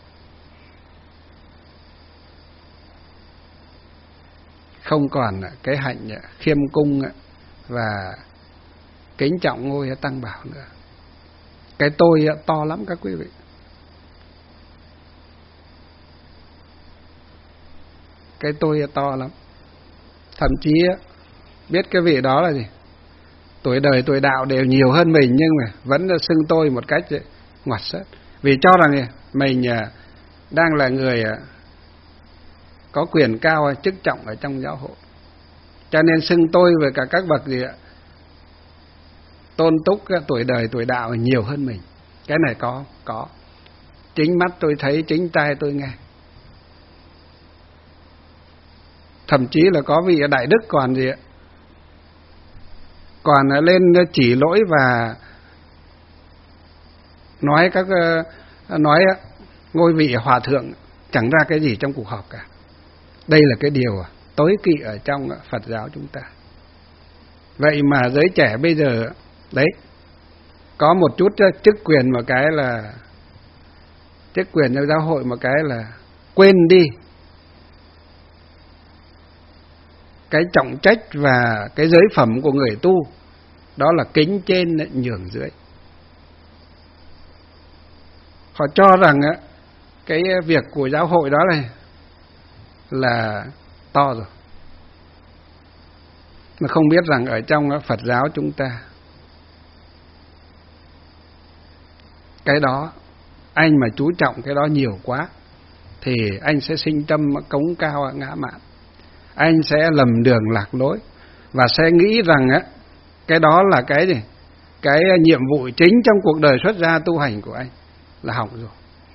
Không còn cái hạnh khiêm cung và kính trọng ngôi Tăng Bảo nữa. Cái tôi to lắm các quý vị. Cái tôi to lắm. Thậm chí biết cái vị đó là gì? Tuổi đời tuổi đạo đều nhiều hơn mình, nhưng mà vẫn xưng tôi một cách ngoặt sớt. Vì cho rằng mình đang là người có quyền cao chức trọng ở trong giáo hội, cho nên xưng tôi với cả các bậc gì ạ, tôn túc tuổi đời tuổi đạo nhiều hơn mình. Cái này có có chính mắt tôi thấy, chính tai tôi nghe. Thậm chí là có vị đại đức còn gì ạ, còn lên chỉ lỗi và nói các nói ngôi vị hòa thượng chẳng ra cái gì trong cuộc họp cả. Đây là cái điều tối kỵ ở trong Phật giáo chúng ta. Vậy mà giới trẻ bây giờ đấy, có một chút chức quyền, một cái là chức quyền trong giáo hội, một cái là quên đi cái trọng trách và cái giới phẩm của người tu, đó là kính trên nhường dưới. Họ cho rằng cái việc của giáo hội đó này là to rồi, mà không biết rằng ở trong Phật giáo chúng ta, cái đó anh mà chú trọng cái đó nhiều quá thì anh sẽ sinh tâm cống cao ngã mạn, anh sẽ lầm đường lạc lối và sẽ nghĩ rằng á cái đó là cái gì, cái nhiệm vụ chính trong cuộc đời xuất gia tu hành của anh là hỏng rồi.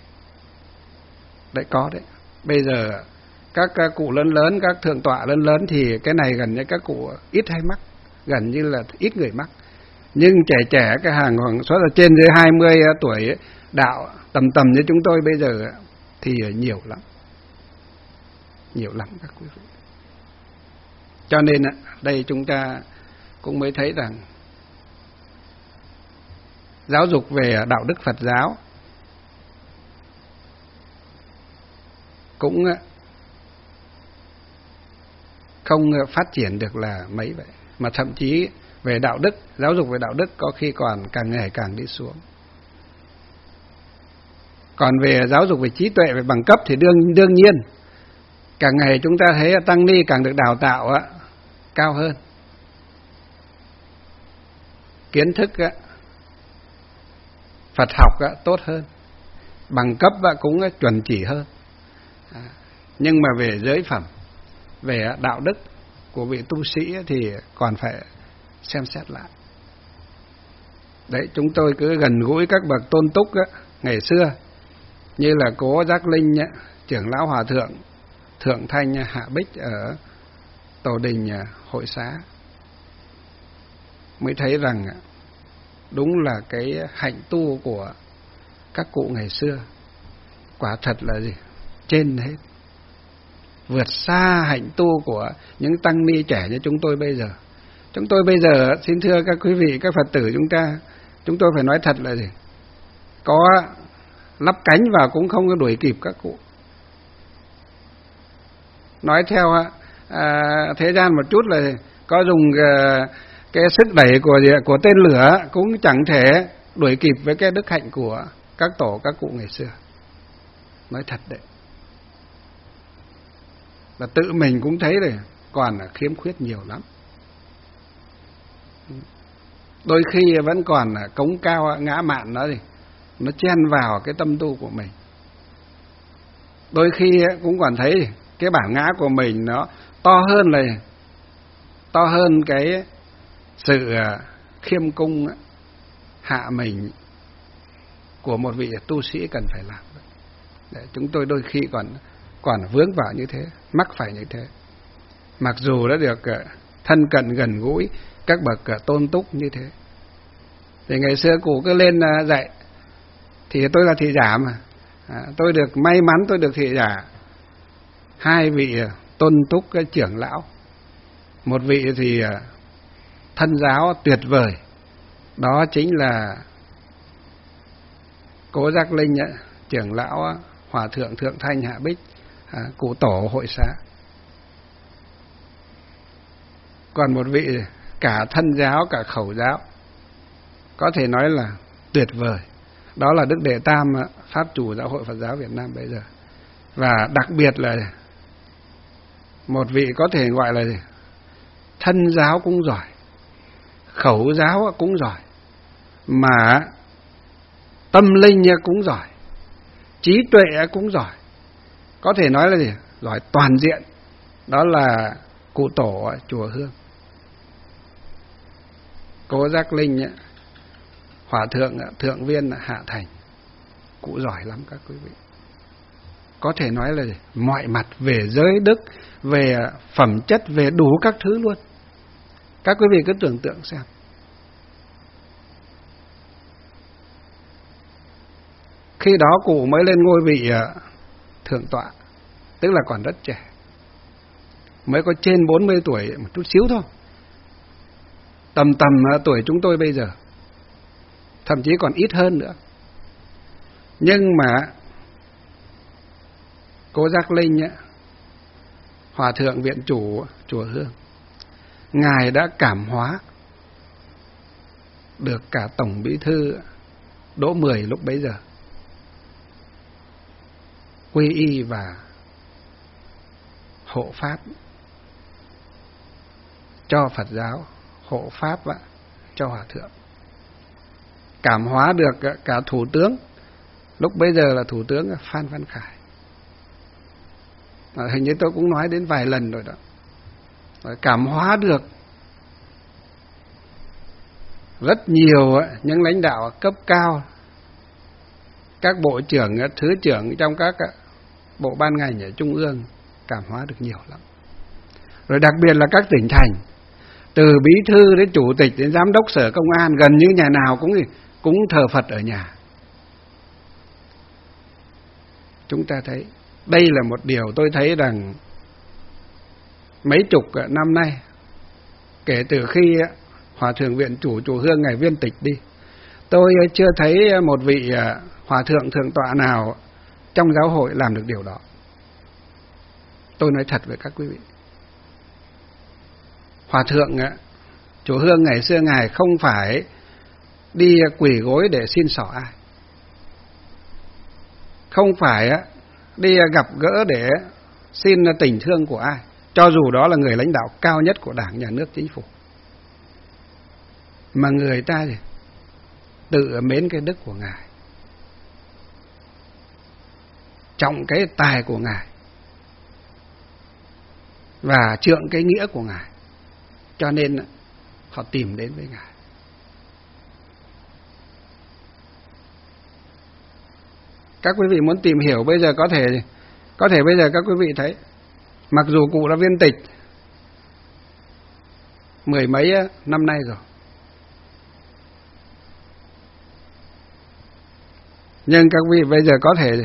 Đấy có đấy. Bây giờ các, các cụ lớn lớn, các thượng tọa lớn lớn thì cái này gần như các cụ ít hay mắc, gần như là ít người mắc. Nhưng trẻ trẻ cái hàng khoảng số là trên dưới hai mươi tuổi đạo tầm tầm như chúng tôi bây giờ thì nhiều lắm. Nhiều lắm các quý vị. Cho nên đây chúng ta cũng mới thấy rằng giáo dục về đạo đức Phật giáo cũng không phát triển được là mấy vậy, mà thậm chí về đạo đức, giáo dục về đạo đức có khi còn càng ngày càng đi xuống. Còn về giáo dục về trí tuệ, về bằng cấp thì đương đương nhiên càng ngày chúng ta thấy tăng ni càng được đào tạo á, cao hơn, kiến thức á, Phật học á, tốt hơn, bằng cấp á, cũng chuẩn chỉ hơn. À, nhưng mà về giới phẩm, về đạo đức của vị tu sĩ thì còn phải xem xét lại. Đấy, chúng tôi cứ gần gũi các bậc tôn túc á, ngày xưa như là cố Giác Linh á, trưởng lão hòa thượng Thượng Thanh Hạ Bích ở Tổ Đình Hội Xá, mới thấy rằng đúng là cái hạnh tu của các cụ ngày xưa quả thật là gì? Trên hết, vượt xa hạnh tu của những tăng ni trẻ như chúng tôi bây giờ. Chúng tôi bây giờ, xin thưa các quý vị, các Phật tử chúng ta, chúng tôi phải nói thật là gì? Có lắp cánh vào cũng không có đuổi kịp các cụ. Nói theo à, thế gian một chút là có dùng à, cái sức đẩy của của tên lửa cũng chẳng thể đuổi kịp với cái đức hạnh của các tổ các cụ ngày xưa. Nói thật đấy, là tự mình cũng thấy rồi, còn là khiếm khuyết nhiều lắm. Đôi khi vẫn còn cống cao ngã mạn nó gì, nó chen vào cái tâm tu của mình. Đôi khi cũng còn thấy cái bản ngã của mình nó to hơn này, to hơn cái sự khiêm cung hạ mình của một vị tu sĩ cần phải làm. Để chúng tôi đôi khi còn còn vướng vào như thế, mắc phải như thế. Mặc dù đã được thân cận gần gũi các bậc tôn túc như thế. Thì ngày xưa cụ cứ lên dạy, thì tôi là thị giả mà, à, tôi được may mắn tôi được thị giả hai vị tôn túc cái trưởng lão, một vị thì thân giáo tuyệt vời, đó chính là Cố Giác Linh ấy, trưởng lão Hòa thượng Thượng Thanh Hạ Bích, à, cụ tổ Hội Xá. Còn một vị cả thân giáo cả khẩu giáo, có thể nói là tuyệt vời, đó là Đức Đệ Tam, Pháp chủ Giáo hội Phật giáo Việt Nam bây giờ. Và đặc biệt là một vị có thể gọi là thân giáo cũng giỏi, khẩu giáo cũng giỏi, mà tâm linh cũng giỏi, trí tuệ cũng giỏi, có thể nói là gì? Giỏi toàn diện. Đó là cụ tổ chùa Hương, Cố Giác Linh, Hòa thượng Thượng Viên Hạ Thành. Cụ giỏi lắm các quý vị, có thể nói là gì? Mọi mặt về giới đức, về phẩm chất, về đủ các thứ luôn. Các quý vị cứ tưởng tượng xem, khi đó cụ mới lên ngôi vị thượng tọa, tức là còn rất trẻ, mới có trên bốn mươi tuổi một chút xíu thôi, tầm tầm tuổi chúng tôi bây giờ, thậm chí còn ít hơn nữa. Nhưng mà Cố Giác Linh, Hòa thượng viện chủ chùa Hương, ngài đã cảm hóa được cả tổng bí thư Đỗ Mười lúc bấy giờ quy y và hộ pháp cho Phật giáo, hộ pháp cho Hòa thượng, cảm hóa được cả thủ tướng lúc bấy giờ là thủ tướng Phan Văn Khải. À, hình như tôi cũng nói đến vài lần rồi đó. Cảm hóa được rất nhiều những lãnh đạo cấp cao các bộ trưởng, thứ trưởng trong các bộ ban ngành ở trung ương cảm hóa được nhiều lắm. Rồi đặc biệt là các tỉnh thành, từ bí thư đến chủ tịch đến giám đốc sở công an, gần như nhà nào cũng cũng thờ Phật ở nhà. Chúng ta thấy đây là một điều tôi thấy rằng mấy chục năm nay, kể từ khi Hòa thượng viện chủ chùa Hương ngài Viên Tịch đi, tôi chưa thấy một vị hòa thượng thượng tọa nào trong giáo hội làm được điều đó. Tôi nói thật với các quý vị, hòa thượng chùa Hương ngày xưa ngài không phải đi quỳ gối để xin xỏ ai, không phải đi gặp gỡ để xin tình thương của ai, cho dù đó là người lãnh đạo cao nhất của Đảng, Nhà nước, Chính phủ, mà người ta thì tự mến cái đức của ngài, trọng cái tài của ngài và trượng cái nghĩa của ngài, cho nên họ tìm đến với ngài. Các quý vị muốn tìm hiểu bây giờ có thể có thể bây giờ các quý vị thấy, mặc dù cụ đã viên tịch mười mấy năm nay rồi, nhưng các quý vị bây giờ có thể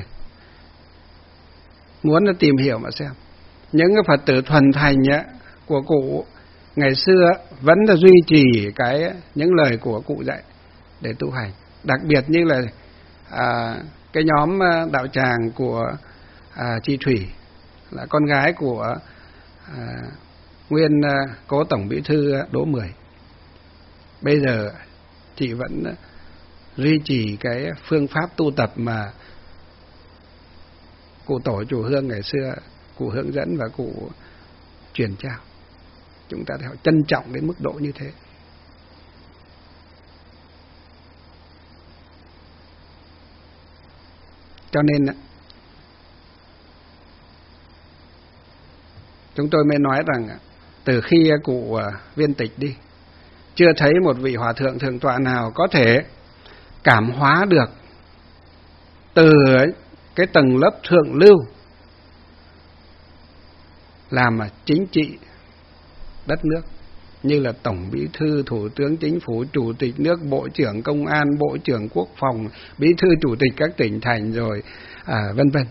muốn tìm hiểu mà xem những cái Phật tử thuần thành của cụ ngày xưa vẫn là duy trì cái những lời của cụ dạy để tu hành. Đặc biệt như là à, cái nhóm đạo tràng của à, chị Thủy, là con gái của à, nguyên à, cố tổng bí thư Đỗ Mười. Bây giờ chị vẫn duy trì cái phương pháp tu tập mà cụ tổ chùa Hương ngày xưa cụ hướng dẫn và cụ truyền trao. Chúng ta phải trân trọng đến mức độ như thế. Cho nên chúng tôi mới nói rằng từ khi cụ viên tịch đi, chưa thấy một vị hòa thượng thượng tọa nào có thể cảm hóa được từ cái tầng lớp thượng lưu làm chính trị đất nước, như là tổng bí thư, thủ tướng chính phủ, chủ tịch nước, bộ trưởng công an, bộ trưởng quốc phòng, bí thư chủ tịch các tỉnh thành, rồi à, vân vân.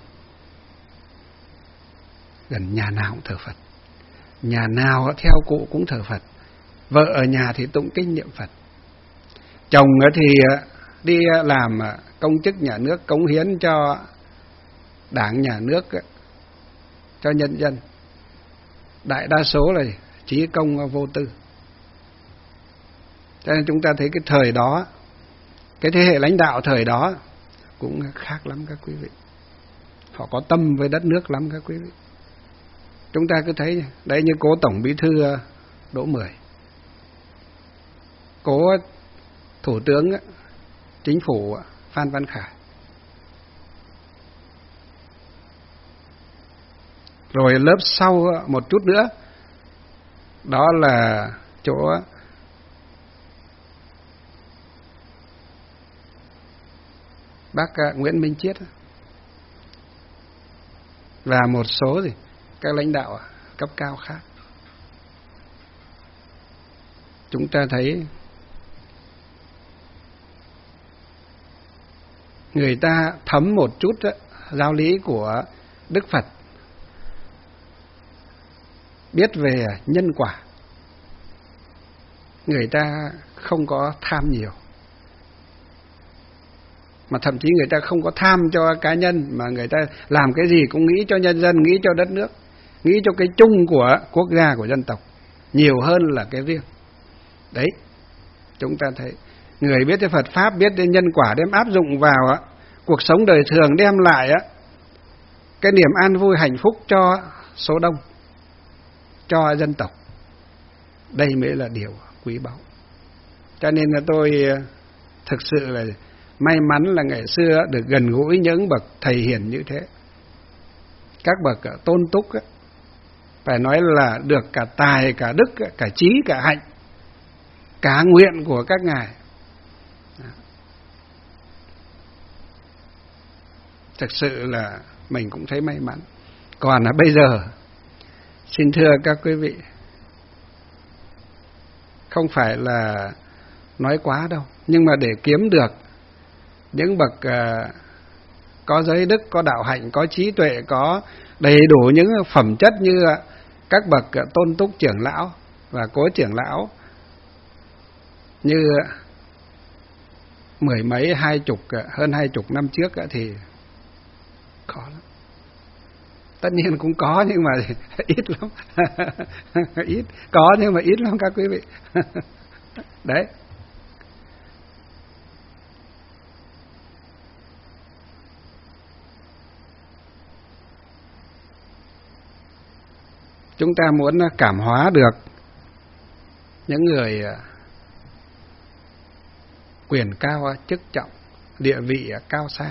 Gần nhà nào cũng thờ Phật, nhà nào theo cụ cũng thờ Phật, vợ ở nhà thì tụng kinh niệm Phật, chồng thì đi làm công chức nhà nước, cống hiến cho Đảng, Nhà nước, cho nhân dân. Đại đa số là chí công vô tư. Cho nên chúng ta thấy cái thời đó, cái thế hệ lãnh đạo thời đó cũng khác lắm các quý vị. Họ có tâm với đất nước lắm các quý vị. Chúng ta cứ thấy đấy, như cố tổng bí thư Đỗ Mười, cố thủ tướng chính phủ Phan Văn Khải, rồi lớp sau một chút nữa đó là chỗ bác Nguyễn Minh Chiết và một số gì các lãnh đạo cấp cao khác. Chúng ta thấy người ta thấm một chút đó, giáo lý của Đức Phật, biết về nhân quả, người ta không có tham nhiều, mà thậm chí người ta không có tham cho cá nhân, mà người ta làm cái gì cũng nghĩ cho nhân dân, nghĩ cho đất nước, nghĩ cho cái chung của quốc gia, của dân tộc nhiều hơn là cái riêng. Đấy, chúng ta thấy người biết đến Phật pháp, biết đến nhân quả, đem áp dụng vào á, cuộc sống đời thường, đem lại á, cái niềm an vui hạnh phúc cho số đông, cho dân tộc. Đây mới là điều quý báu. Cho nên là tôi thực sự là may mắn là ngày xưa được gần gũi những bậc thầy hiền như thế. Các bậc tôn túc á, phải nói là được cả tài, cả đức, cả trí, cả hạnh, cả nguyện của các ngài. thực sự là mình cũng thấy may mắn. Còn là bây giờ, xin thưa các quý vị, không phải là nói quá đâu, nhưng mà để kiếm được những bậc uh, có giới đức, có đạo hạnh, có trí tuệ, có đầy đủ những phẩm chất như các bậc uh, tôn túc trưởng lão và cố trưởng lão, như mười mấy, hai chục, hơn hai chục năm trước thì khó lắm. Tất nhiên cũng có nhưng mà ít lắm. Ít, có nhưng mà ít lắm các quý vị. Đấy. Chúng ta muốn cảm hóa được những người quyền cao, chức trọng, địa vị cao sang,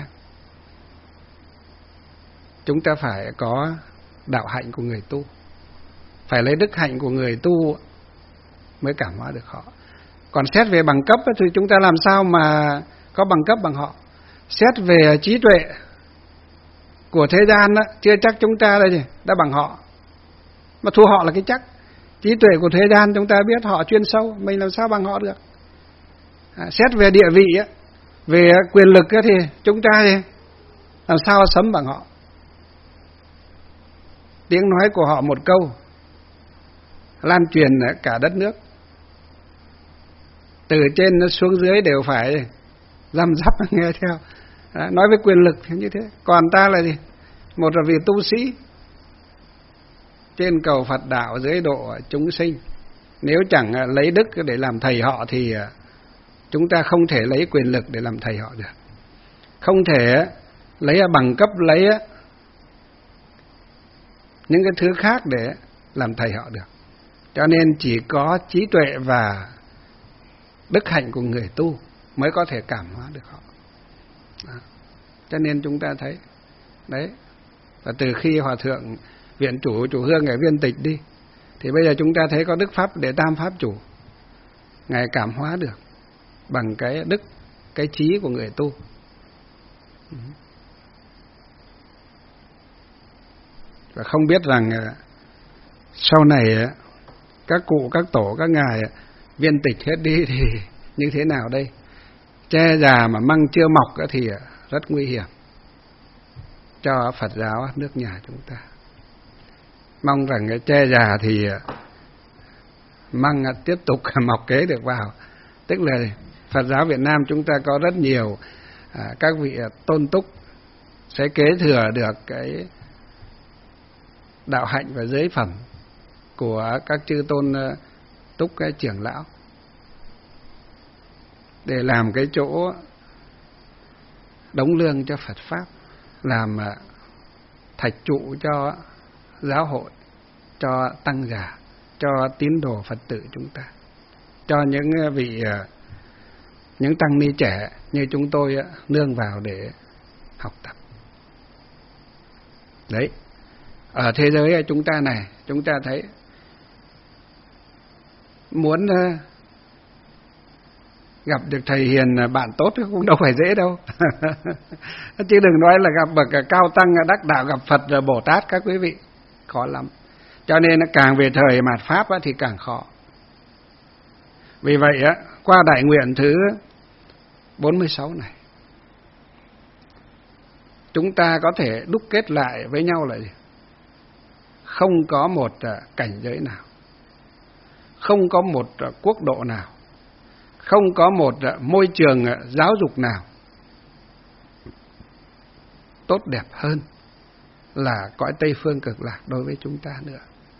chúng ta phải có đạo hạnh của người tu, phải lấy đức hạnh của người tu mới cảm hóa được họ. Còn xét về bằng cấp thì chúng ta làm sao mà có bằng cấp bằng họ. Xét về trí tuệ của thế gian đó, chưa chắc chúng ta đây đã bằng họ, mà thua họ là cái chắc. Trí tuệ của thế gian chúng ta biết họ chuyên sâu, mình làm sao bằng họ được. À, xét về địa vị, về quyền lực thì chúng ta thì làm sao sấm bằng họ. Tiếng nói của họ một câu lan truyền cả đất nước, từ trên xuống dưới đều phải răm rắp nghe theo. Đó, nói với quyền lực thì như thế. Còn ta là gì? Một là vì tu sĩ, trên cầu Phật đạo, dưới độ chúng sinh. Nếu chẳng lấy đức để làm thầy họ thì chúng ta không thể lấy quyền lực để làm thầy họ được, không thể lấy bằng cấp, lấy những cái thứ khác để làm thầy họ được. Cho nên chỉ có trí tuệ và đức hạnh của người tu mới có thể cảm hóa được họ. Đó. Cho nên chúng ta thấy đấy. Và từ khi Hòa thượng Viện Chủ Chủ Hương Ngài viên tịch đi, thì bây giờ chúng ta thấy có Đức Pháp Đệ Tam Pháp Chủ, Ngài cảm hóa được bằng cái đức, cái trí của người tu. Và không biết rằng sau này các cụ, các tổ, các ngài viên tịch hết đi thì như thế nào đây? Tre già mà măng chưa mọc thì rất nguy hiểm cho Phật giáo nước nhà chúng ta. Mong rằng cái tre già thì măng tiếp tục mọc kế được vào. Tức là Phật giáo Việt Nam chúng ta có rất nhiều à, các vị tôn túc sẽ kế thừa được cái đạo hạnh và giới phẩm của các chư tôn túc cái trưởng lão, để làm cái chỗ đóng lương cho Phật Pháp, làm thạch trụ cho giáo hội, cho tăng già, cho tín đồ Phật tử chúng ta, cho những vị những tăng ni trẻ như chúng tôi nương vào để học tập. Đấy, ở thế giới chúng ta này, chúng ta thấy muốn gặp được thầy hiền bạn tốt cũng đâu phải dễ đâu. Chứ đừng nói là gặp bậc cao tăng đắc đạo, gặp Phật rồi Bồ Tát các quý vị, khó lắm. Cho nên càng về thời mạt Pháp thì càng khó. Vì vậy qua đại nguyện thứ bốn mươi sáu này, chúng ta có thể đúc kết lại với nhau là gì? Không có một cảnh giới nào, không có một quốc độ nào, không có một môi trường giáo dục nào tốt đẹp hơn là cõi Tây Phương Cực Lạc đối với chúng ta nữa.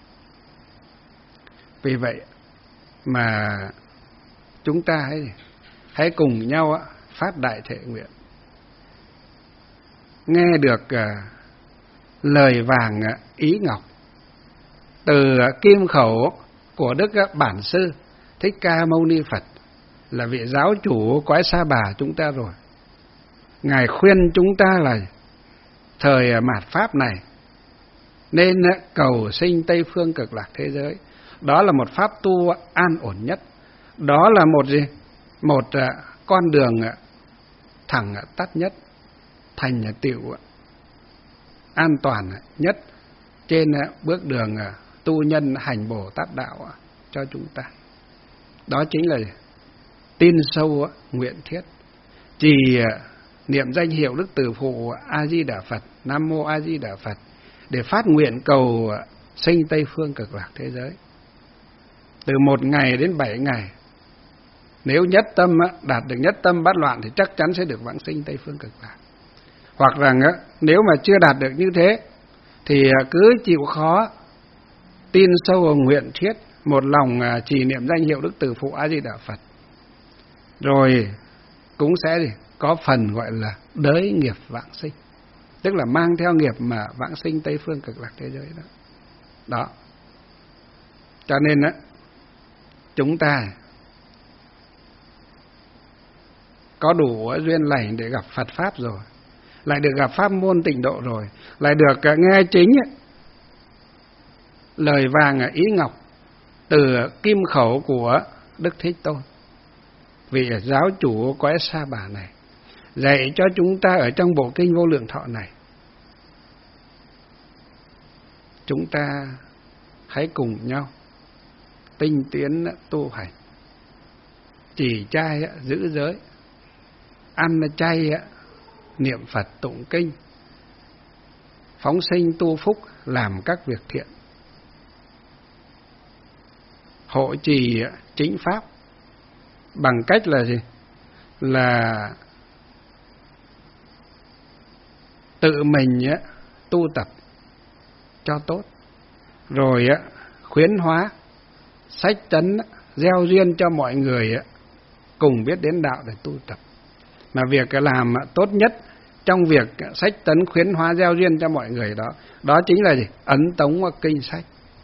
Vì vậy mà chúng ta hãy, hãy cùng nhau phát đại thệ nguyện, nghe được lời vàng ý ngọc từ kim khẩu của Đức Bản Sư Thích Ca Mâu Ni Phật, là vị giáo chủ cõi Sa Bà chúng ta rồi. Ngài khuyên chúng ta là thời mạt Pháp này nên cầu sinh Tây Phương Cực Lạc thế giới. Đó là một pháp tu an ổn nhất. Đó là một gì? Một con đường thẳng tắt nhất, thành tựu an toàn nhất trên bước đường tu nhân hành Bồ Tát đạo cho chúng ta. Đó chính là tin sâu nguyện thiết, trì niệm danh hiệu Đức Từ Phụ A Di Đà Phật, Nam Mô A Di Đà Phật, để phát nguyện cầu sinh Tây Phương Cực Lạc thế giới. Từ một ngày đến bảy ngày, nếu nhất tâm đạt được nhất tâm bát loạn thì chắc chắn sẽ được vãng sinh Tây Phương Cực Lạc. Hoặc rằng nếu mà chưa đạt được như thế thì cứ chịu khó, tin sâu vào nguyện thiết, một lòng trì niệm danh hiệu Đức Từ Phụ A Di Đà Phật, rồi cũng sẽ có phần gọi là đới nghiệp vãng sinh, tức là mang theo nghiệp mà vãng sinh Tây Phương Cực Lạc thế giới đó. Đó. Cho nên á, chúng ta có đủ duyên lành để gặp Phật Pháp rồi, lại được gặp pháp môn Tịnh Độ rồi, lại được nghe chính lời vàng ý ngọc từ kim khẩu của Đức Thế Tôn, vị giáo chủ cõi Sa Bà này, dạy cho chúng ta ở trong bộ kinh Vô Lượng Thọ này. Chúng ta hãy cùng nhau tinh tiến tu hành, chỉ trai giữ giới, ăn chay niệm Phật tụng kinh, phóng sinh tu phúc, làm các việc thiện, hộ trì chính pháp bằng cách là gì? Là tự mình tu tập cho tốt, rồi khuyến hóa sách tấn, gieo duyên cho mọi người cùng biết đến đạo để tu tập. Mà việc làm tốt nhất trong việc sách tấn, khuyến hóa, gieo duyên cho mọi người đó, đó chính là gì? Ấn tống kinh sách,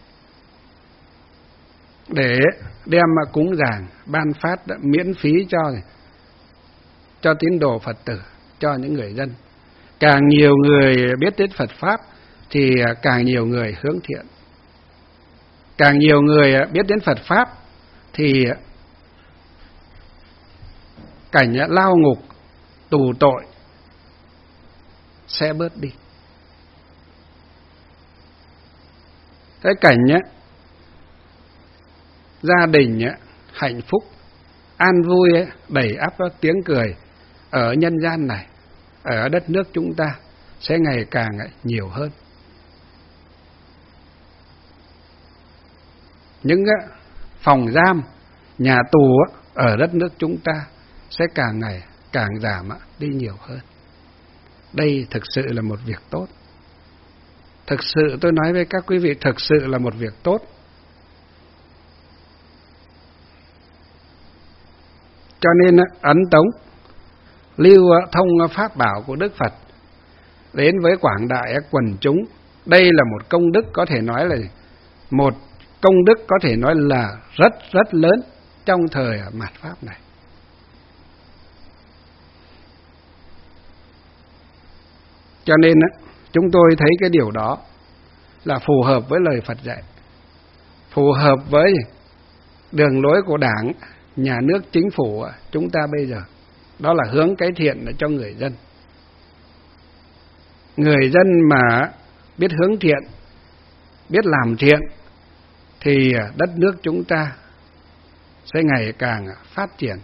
để đem cúng dường, ban phát miễn phí cho cho tín đồ Phật tử, cho những người dân. Càng nhiều người biết đến Phật Pháp thì càng nhiều người hướng thiện. Càng nhiều người biết đến Phật Pháp thì cảnh lao ngục, tù tội sẽ bớt đi. Cái cảnh nhé, gia đình nhé, hạnh phúc, an vui, đầy ắp tiếng cười ở nhân gian này, ở đất nước chúng ta sẽ ngày càng nhiều hơn. Những phòng giam, nhà tù ở đất nước chúng ta sẽ càng ngày càng giảm đi nhiều hơn. Đây thực sự là một việc tốt. Thực sự tôi nói với các quý vị, thực sự là một việc tốt. Cho nên ấn tống, lưu thông pháp bảo của Đức Phật đến với quảng đại quần chúng, đây là một công đức có thể nói là một công đức có thể nói là rất rất lớn trong thời mạt Pháp này. Cho nên chúng tôi thấy cái điều đó là phù hợp với lời Phật dạy, phù hợp với đường lối của Đảng, nhà nước, chính phủ chúng ta bây giờ. Đó là hướng cái thiện cho người dân. Người dân mà biết hướng thiện, biết làm thiện thì đất nước chúng ta sẽ ngày càng phát triển,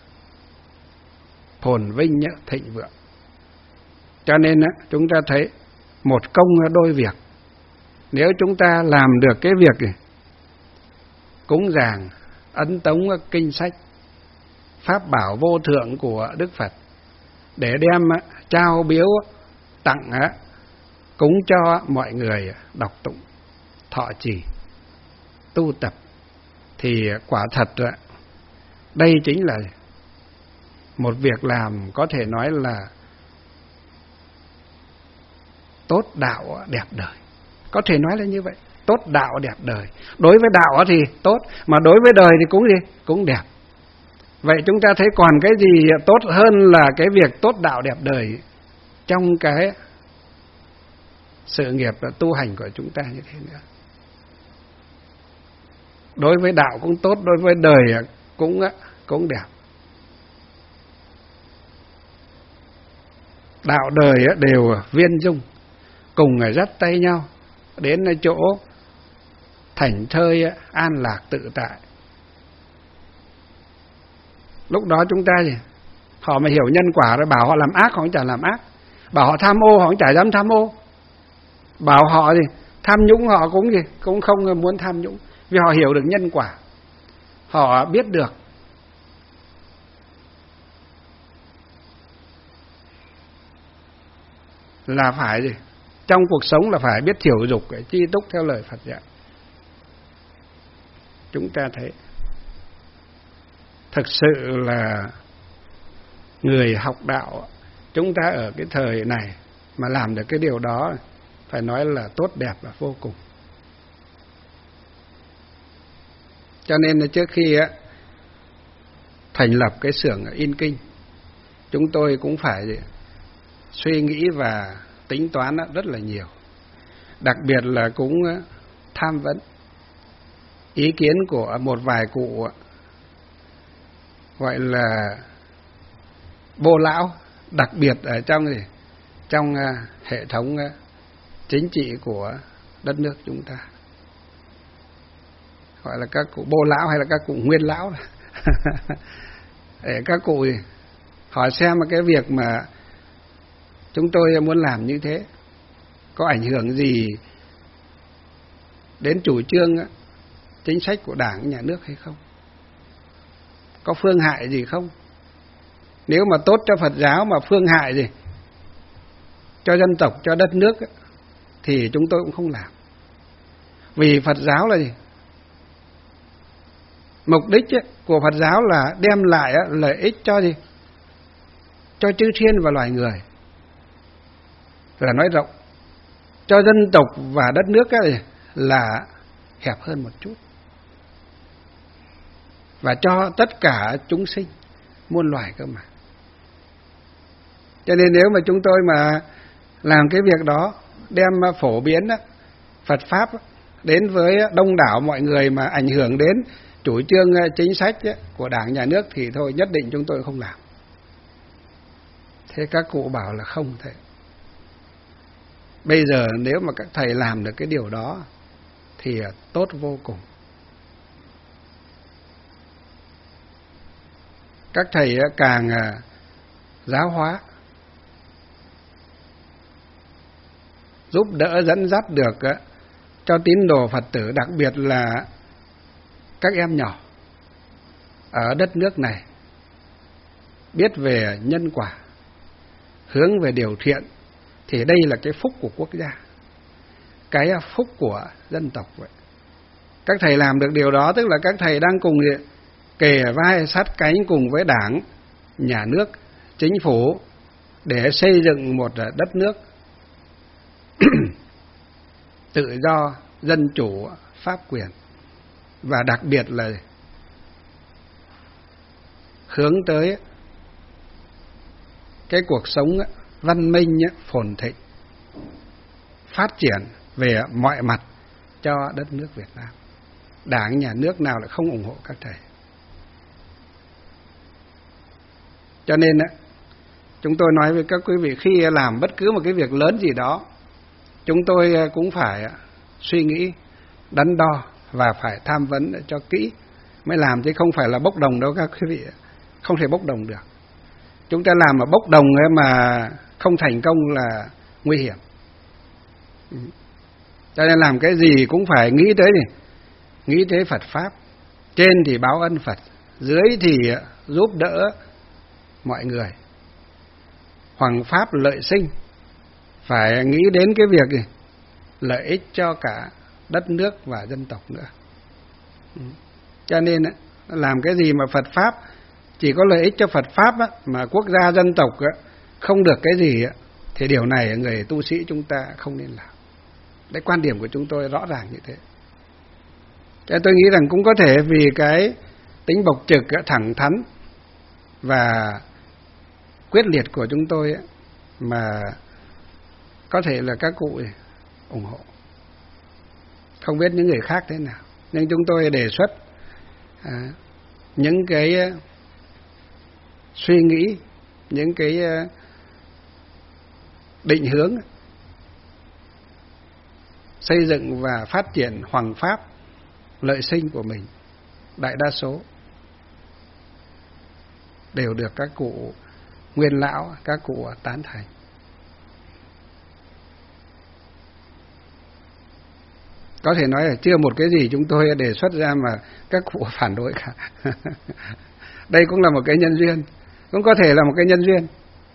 phồn vinh thịnh vượng. Cho nên chúng ta thấy một công đôi việc. Nếu chúng ta làm được cái việc này, cúng dường, ấn tống kinh sách, pháp bảo vô thượng của Đức Phật, để đem trao biếu tặng cúng cho mọi người đọc tụng, thọ trì, tu tập, thì quả thật đây chính là một việc làm có thể nói là tốt đạo đẹp đời. Có thể nói là như vậy, tốt đạo đẹp đời. Đối với đạo thì tốt, mà đối với đời thì cũng gì? Cũng đẹp. Vậy chúng ta thấy còn cái gì tốt hơn là cái việc tốt đạo đẹp đời trong cái sự nghiệp tu hành của chúng ta như thế nữa. Đối với đạo cũng tốt, đối với đời cũng cũng đẹp. Đạo đời đều viên dung, cùng dắt tay nhau đến chỗ thảnh thơi an lạc tự tại. Lúc đó chúng ta gì? Họ mà hiểu nhân quả rồi bảo họ làm ác họ cũng chả làm ác, bảo họ tham ô họ cũng chả dám tham ô, bảo họ gì tham nhũng họ cũng gì cũng không muốn tham nhũng, vì họ hiểu được nhân quả, họ biết được là phải gì trong cuộc sống là phải biết thiểu dục, chi túc theo lời Phật dạy. Chúng ta thấy thực sự là người học đạo chúng ta ở cái thời này mà làm được cái điều đó phải nói là tốt đẹp và vô cùng. Cho nên là trước khi thành lập cái xưởng in kinh, chúng tôi cũng phải suy nghĩ và tính toán rất là nhiều, đặc biệt là cũng tham vấn ý kiến của một vài cụ gọi là bô lão, đặc biệt ở trong gì trong hệ thống chính trị của đất nước chúng ta, gọi là các cụ bô lão hay là các cụ nguyên lão để các cụ gì hỏi xem cái việc mà chúng tôi muốn làm như thế có ảnh hưởng gì đến chủ trương chính sách của Đảng, nhà nước hay không, có phương hại gì không. Nếu mà tốt cho Phật giáo mà phương hại gì cho dân tộc, cho đất nước thì chúng tôi cũng không làm. Vì Phật giáo là gì? Mục đích của Phật giáo là đem lại lợi ích cho gì? Cho chư thiên và loài người. Là nói rộng. Cho dân tộc và đất nước là hẹp hơn một chút. Và cho tất cả chúng sinh, muôn loài cơ mà. Cho nên nếu mà chúng tôi mà làm cái việc đó, đem phổ biến Phật Pháp đến với đông đảo mọi người mà ảnh hưởng đến chủ trương chính sách của Đảng, nhà nước thì thôi nhất định chúng tôi không làm. Thế các cụ bảo là không thể. Bây giờ nếu mà các thầy làm được cái điều đó thì tốt vô cùng. Các thầy càng giáo hóa, giúp đỡ dẫn dắt được cho tín đồ Phật tử, đặc biệt là các em nhỏ ở đất nước này biết về nhân quả, hướng về điều thiện, thì đây là cái phúc của quốc gia, cái phúc của dân tộc vậy. Các thầy làm được điều đó tức là các thầy đang cùng kề vai sát cánh cùng với Đảng, nhà nước, chính phủ để xây dựng một đất nước tự do, dân chủ, pháp quyền, và đặc biệt là hướng tới cái cuộc sống văn minh, phồn thịnh, phát triển về mọi mặt cho đất nước Việt Nam. Đảng, nhà nước nào lại không ủng hộ các thầy. Cho nên chúng tôi nói với các quý vị, khi làm bất cứ một cái việc lớn gì đó, chúng tôi cũng phải suy nghĩ, đắn đo và phải tham vấn cho kỹ mới làm, chứ không phải là bốc đồng đâu các quý vị. Không thể bốc đồng được. Chúng ta làm mà bốc đồng mà không thành công là nguy hiểm. Cho nên làm cái gì cũng phải nghĩ tới gì? Nghĩ tới Phật Pháp. Trên thì báo ân Phật, dưới thì giúp đỡ mọi người. Hoằng pháp lợi sinh, phải nghĩ đến cái việc gì? Lợi ích cho cả đất nước và dân tộc nữa. Cho nên làm cái gì mà Phật Pháp chỉ có lợi ích cho Phật Pháp mà quốc gia dân tộc không được cái gì thì điều này người tu sĩ chúng ta không nên làm. Đấy, quan điểm của chúng tôi rõ ràng như thế. Cho tôi nghĩ rằng cũng có thể vì cái tính bộc trực, thẳng thắn và quyết liệt của chúng tôi ấy, mà có thể là các cụ ủng hộ. Không biết những người khác thế nào, nhưng chúng tôi đề xuất à, những cái suy nghĩ, những cái định hướng xây dựng và phát triển hoằng pháp lợi sinh của mình, đại đa số đều được các cụ nguyên lão, các cụ tán thành. Có thể nói là chưa một cái gì chúng tôi đề xuất ra mà các cụ phản đối cả. Đây cũng là một cái nhân duyên, cũng có thể là một cái nhân duyên.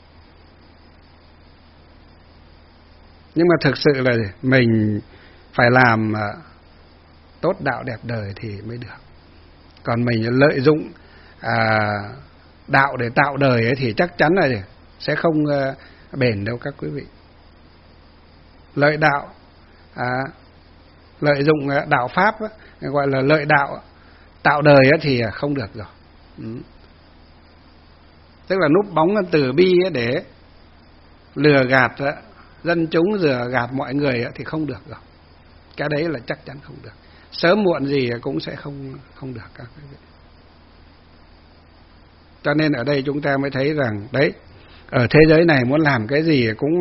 Nhưng mà thực sự là mình phải làm tốt đạo đẹp đời thì mới được. Còn mình lợi dụng à, đạo để tạo đời ấy thì chắc chắn là sẽ không bền đâu các quý vị. Lợi đạo, à, lợi dụng đạo pháp gọi là lợi đạo tạo đời thì không được rồi. Ừ. Tức là núp bóng từ bi để lừa gạt dân chúng, lừa gạt mọi người thì không được rồi. Cái đấy là chắc chắn không được. Sớm muộn gì cũng sẽ không không được các quý vị. Cho nên ở đây chúng ta mới thấy rằng đấy, ở thế giới này muốn làm cái gì cũng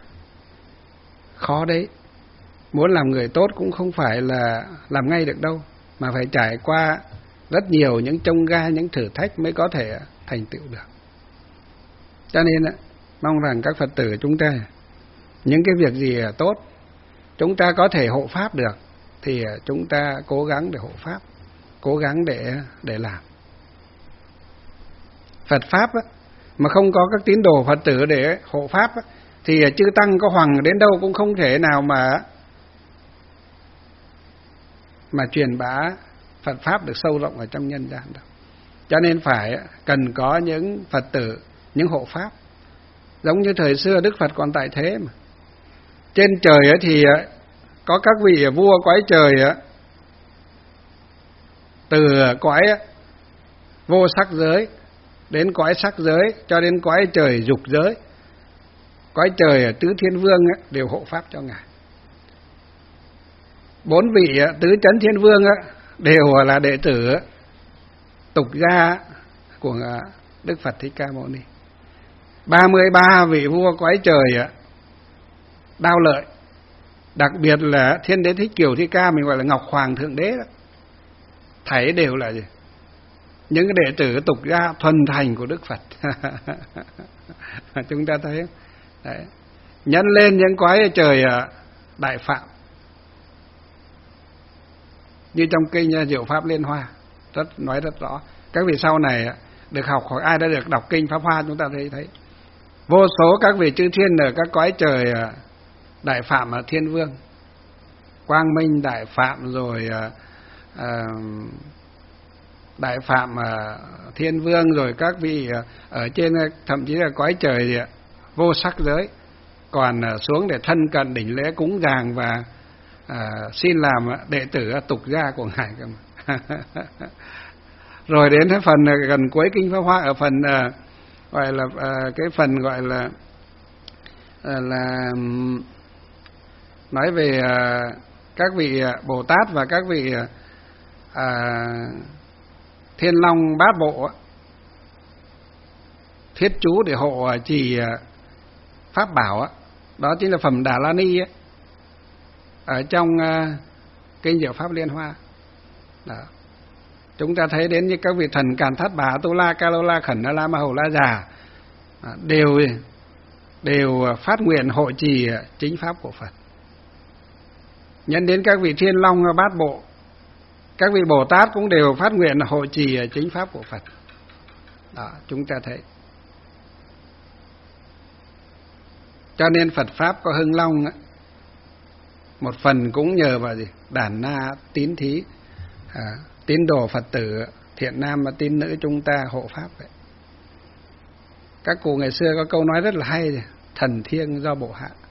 khó đấy. Muốn làm người tốt cũng không phải là làm ngay được đâu, mà phải trải qua rất nhiều những chông gai, những thử thách mới có thể thành tựu được. Cho nên mong rằng các Phật tử chúng ta, những cái việc gì tốt chúng ta có thể hộ pháp được thì chúng ta cố gắng để hộ pháp, cố gắng để để làm. Phật pháp á, mà không có các tín đồ Phật tử để hộ pháp á, thì chư tăng có hoằng đến đâu cũng không thể nào mà mà truyền bá Phật pháp được sâu rộng ở trong nhân gian đâu. Cho nên phải cần có những Phật tử, những hộ pháp. Giống như thời xưa Đức Phật còn tại thế mà. Trên trời ấy thì có các vị vua cõi trời từ cõi vô sắc giới đến cõi sắc giới cho đến cõi trời dục giới. Cõi trời tứ thiên vương đều hộ pháp cho ngài. Bốn vị tứ chấn thiên vương đều là đệ tử tục gia của Đức Phật Thích Ca Mâu Ni. ba mươi ba vị vua cõi trời Đao Lợi, đặc biệt là Thiên Đế Thích Kiều Thích Ca, mình gọi là Ngọc Hoàng Thượng Đế đó, thảy đều là gì? Những cái đệ tử tục gia thuần thành của Đức Phật. Chúng ta thấy đấy. Nhân lên những cõi trời Đại Phạm, như trong kinh Diệu Pháp Liên Hoa rất nói rất rõ. Các vị sau này được học, hoặc ai đã được đọc kinh Pháp Hoa, chúng ta thấy thấy vô số các vị chư thiên ở các cõi trời Đại Phạm Thiên Vương, Quang Minh Đại Phạm, rồi uh, Đại Phạm uh, Thiên Vương, rồi các vị uh, ở trên thậm chí là cõi trời vô sắc giới còn uh, xuống để thân cận đỉnh lễ cúng dường và uh, xin làm đệ tử tục gia của ngài cơ mà. Rồi đến cái phần gần cuối kinh Pháp Hoa, ở phần uh, gọi là uh, cái phần gọi là uh, là um, nói về uh, các vị Bồ Tát và các vị uh, Thiên Long Bát Bộ thiết chú để hộ trì pháp bảo, đó chính là phẩm Đà La Ni ấy, ở trong uh, kinh Diệu Pháp Liên Hoa. Đó. Chúng ta thấy đến như các vị thần Càn Thát Bà, Tu La, Ca Lô La, Khẩn Na La, Ma Hầu La Già đều đều phát nguyện hộ trì chính pháp của Phật. Nhân đến các vị Thiên Long Bát Bộ, các vị Bồ Tát cũng đều phát nguyện hộ trì chính pháp của Phật. Đó, chúng ta thấy. Cho nên Phật pháp có hưng long một phần cũng nhờ vào gì? Đàn na tín thí, à, tín đồ Phật tử thiện nam và tín nữ chúng ta hộ pháp vậy. Các cụ ngày xưa có câu nói rất là hay, thần thiêng do bộ hạ.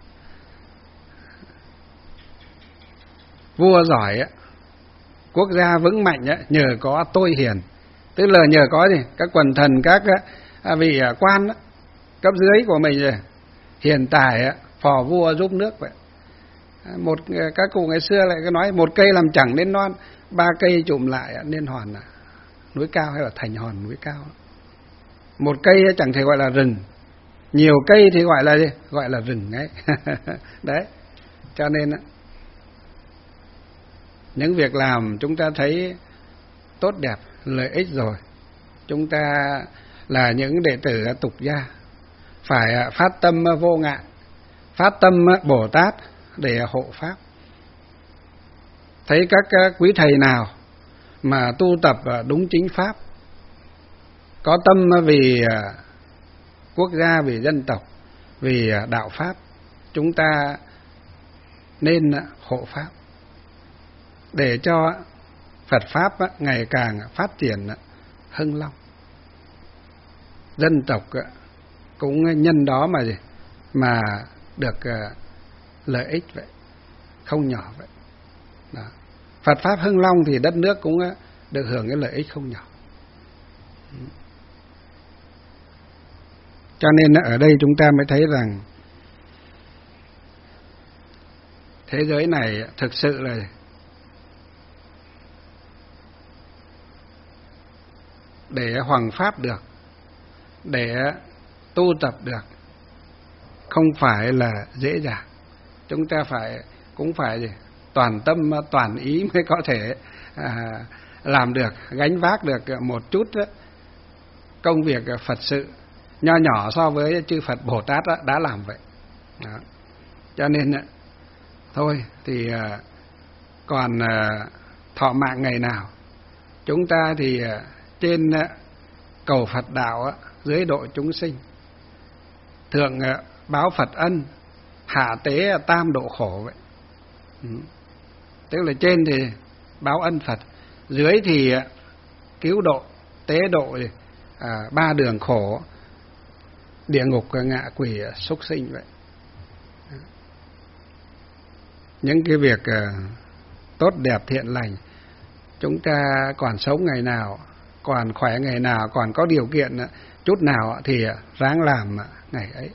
Vua giỏi, quốc gia vững mạnh nhờ có tôi hiền. Tức là nhờ có gì? Các quần thần, các vị quan cấp dưới của mình hiền tài phò vua giúp nước vậy. Một các cụ ngày xưa lại có nói một cây làm chẳng nên non, ba cây chụm lại nên hòn núi cao, hay là thành hòn núi cao. Một cây chẳng thể gọi là rừng, nhiều cây thì gọi là gì? Gọi là rừng ấy. Đấy. Cho nên những việc làm chúng ta thấy tốt đẹp, lợi ích rồi, chúng ta là những đệ tử tục gia phải phát tâm vô ngại, phát tâm Bồ Tát để hộ pháp. Thấy các quý thầy nào mà tu tập đúng chính pháp, có tâm vì quốc gia, vì dân tộc, vì đạo pháp, chúng ta nên hộ pháp để cho Phật pháp ngày càng phát triển hưng long. Dân tộc cũng nhân đó mà gì mà được lợi ích vậy, không nhỏ vậy. Đó. Phật pháp hưng long thì đất nước cũng được hưởng cái lợi ích không nhỏ. Cho nên ở đây chúng ta mới thấy rằng thế giới này thực sự là để hoằng pháp được, để tu tập được, không phải là dễ dàng. Chúng ta phải cũng phải gì? Toàn tâm toàn ý mới có thể à, làm được, gánh vác được một chút đó, công việc Phật sự nho nhỏ so với chư Phật Bồ Tát đó, đã làm vậy. Đó. Cho nên thôi thì còn thọ mạng ngày nào, chúng ta thì trên cầu Phật đạo, dưới độ chúng sinh, thượng báo Phật ân, hạ tế tam độ khổ vậy. Ừ. Tức là trên thì báo ân Phật, dưới thì cứu độ, tế độ thì, à, ba đường khổ, địa ngục, ngạ quỷ, súc sinh vậy. Những cái việc uh, tốt đẹp thiện lành, chúng ta còn sống ngày nào, còn khỏe ngày nào, còn có điều kiện uh, chút nào thì uh, ráng làm uh, ngày ấy.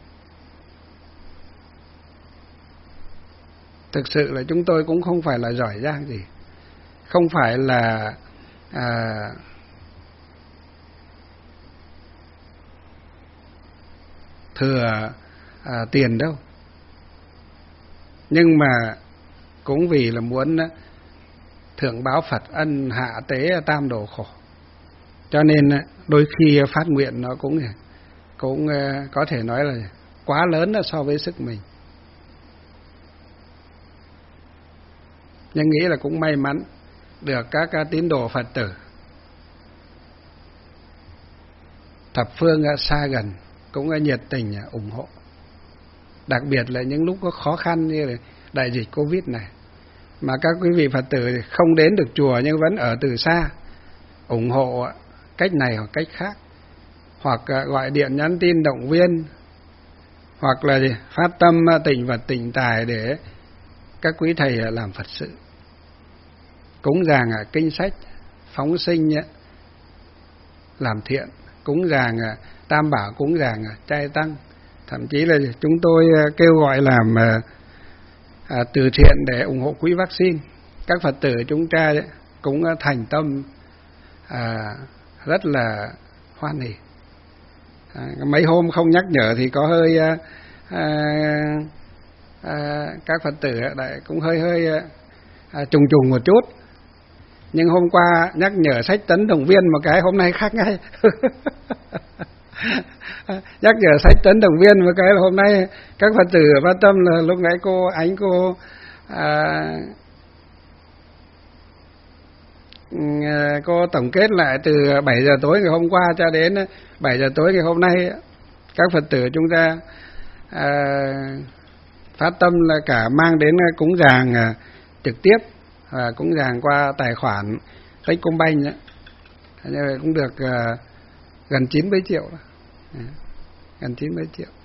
Thực sự là chúng tôi cũng không phải là giỏi giang gì, không phải là à, thừa à, tiền đâu, nhưng mà cũng vì là muốn thượng báo Phật ân, hạ tế tam độ khổ, cho nên đôi khi phát nguyện nó cũng cũng có thể nói là quá lớn so với sức mình. Nhưng nghĩ là cũng may mắn được các tín đồ Phật tử thập phương xa gần cũng nhiệt tình ủng hộ. Đặc biệt là những lúc có khó khăn như là đại dịch Covid này, mà các quý vị Phật tử không đến được chùa nhưng vẫn ở từ xa ủng hộ cách này hoặc cách khác, hoặc gọi điện nhắn tin động viên, hoặc là phát tâm tịnh vật tịnh tài để các quý thầy làm Phật sự, cúng dường kinh sách, phóng sinh, làm thiện, cúng dường tam bảo, cúng dường trai tăng. Thậm chí là chúng tôi kêu gọi làm à, từ thiện để ủng hộ quỹ vaccine. Các Phật tử chúng ta cũng thành tâm à, rất là hoan hỉ. À, mấy hôm không nhắc nhở thì có hơi à, à, các Phật tử lại cũng hơi hơi à, trùng trùng một chút. Nhưng hôm qua nhắc nhở sách tấn động viên một cái, hôm nay khác ngay. Nhắc nhở sách tấn động viên một cái là hôm nay các Phật tử ở Phát Tâm là lúc nãy cô ánh cô à, cô tổng kết lại từ bảy giờ tối ngày hôm qua cho đến bảy giờ tối ngày hôm nay, các Phật tử chúng ta à, phát tâm là cả mang đến cúng dường à, trực tiếp và cúng dường qua tài khoản Techcombank, cũng được à, gần chín mươi triệu đó. À, gần chín mươi triệu.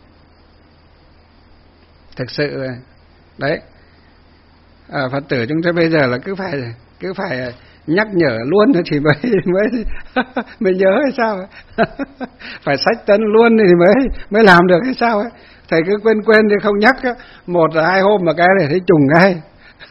Thực sự đấy, à, Phật tử chúng ta bây giờ là cứ phải cứ phải nhắc nhở luôn thì mới mới mới nhớ hay sao? Phải sách tấn luôn thì mới mới làm được hay sao ấy? Thầy cứ quên quên thì không nhắc, một là hai hôm mà cái này thấy trùng ngay.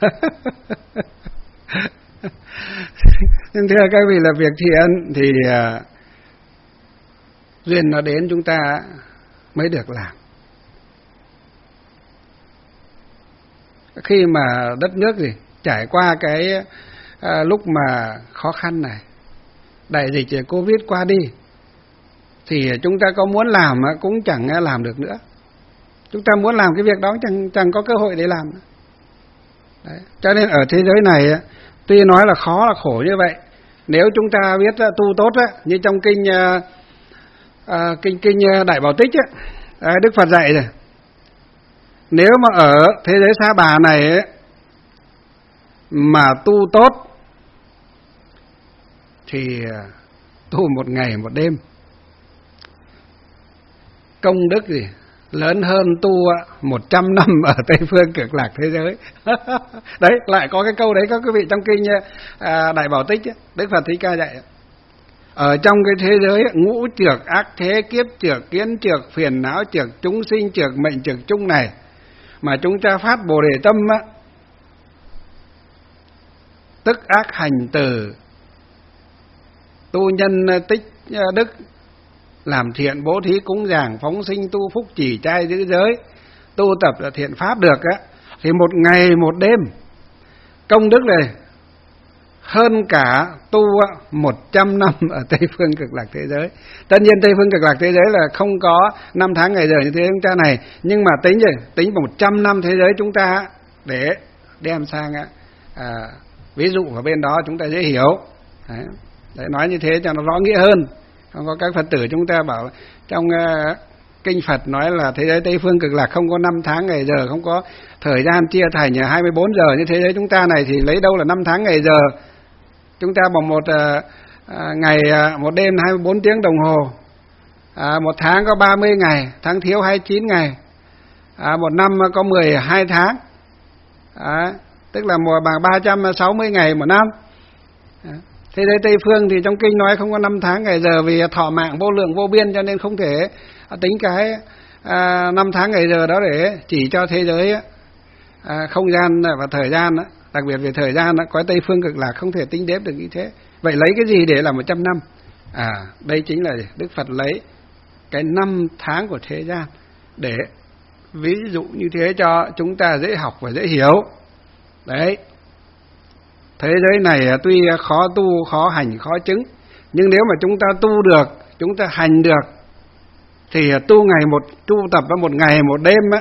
Nhưng thưa các vị là việc thiện thì uh, duyên nó đến chúng ta mới được làm. Khi mà đất nước gì trải qua cái à, lúc mà khó khăn này, đại dịch Covid qua đi, thì chúng ta có muốn làm cũng chẳng làm được nữa. Chúng ta muốn làm cái việc đó chẳng chẳng có cơ hội để làm. Đấy. Cho nên ở thế giới này tuy nói là khó là khổ như vậy, nếu chúng ta biết tu tốt á, như trong kinh uh, kinh kinh Đại Bảo Tích á, Đức Phật dạy rồi, nếu mà ở thế giới Sa Bà này ấy, mà tu tốt thì tu một ngày một đêm, công đức gì lớn hơn tu một trăm năm ở Tây Phương Cực Lạc thế giới. Đấy, lại có cái câu đấy các quý vị trong kinh à, Đại Bảo Tích ấy, Đức Phật Thích Ca dạy. Ở trong cái thế giới ngũ trược ác thế, kiếp trược, kiến trược, phiền não trược, chúng sinh trược, mệnh trược chung này, mà chúng ta phát Bồ Đề tâm á, tức ác hành từ, tu nhân tích đức, làm thiện bố thí cúng dường, phóng sinh tu phúc trì trai giữ giới, tu tập thiện pháp được á, thì một ngày một đêm công đức này hơn cả tu một trăm năm ở Tây Phương Cực Lạc thế giới. Tất nhiên Tây Phương Cực Lạc thế giới là không có năm tháng ngày giờ như thế chúng ta này, nhưng mà tính rồi tính vào một trăm năm thế giới chúng ta để đem sang à, ví dụ ở bên đó chúng ta dễ hiểu. Đấy. Đấy, nói như thế cho nó rõ nghĩa hơn. Không có các Phật tử chúng ta bảo trong uh, kinh Phật nói là thế giới Tây Phương Cực Lạc không có năm tháng ngày giờ, không có thời gian chia thành hai mươi bốn giờ như thế giới chúng ta này, thì lấy đâu là năm tháng ngày giờ. Chúng ta bằng một uh, uh, ngày uh, một đêm hai mươi bốn tiếng đồng hồ, uh, một tháng có ba mươi ngày, tháng thiếu hai mươi chín ngày, uh, một năm có mười hai tháng, uh, tức là một bằng ba trăm sáu mươi ngày một năm. Uh. Thế giới Tây Phương thì trong kinh nói không có năm tháng ngày giờ, vì thọ mạng vô lượng vô biên, cho nên không thể tính cái à, năm tháng ngày giờ đó để chỉ cho thế giới à, không gian và thời gian đó. Đặc biệt về thời gian đó, có Tây Phương Cực Lạc không thể tính đếm được như thế. Vậy lấy cái gì để làm một trăm năm? À, đây chính là Đức Phật lấy cái năm tháng của thế gian để ví dụ như thế cho chúng ta dễ học và dễ hiểu. Đấy. Thế giới này tuy khó tu, khó hành, khó chứng, nhưng nếu mà chúng ta tu được, chúng ta hành được, thì tu ngày một, tu tập một ngày một đêm á,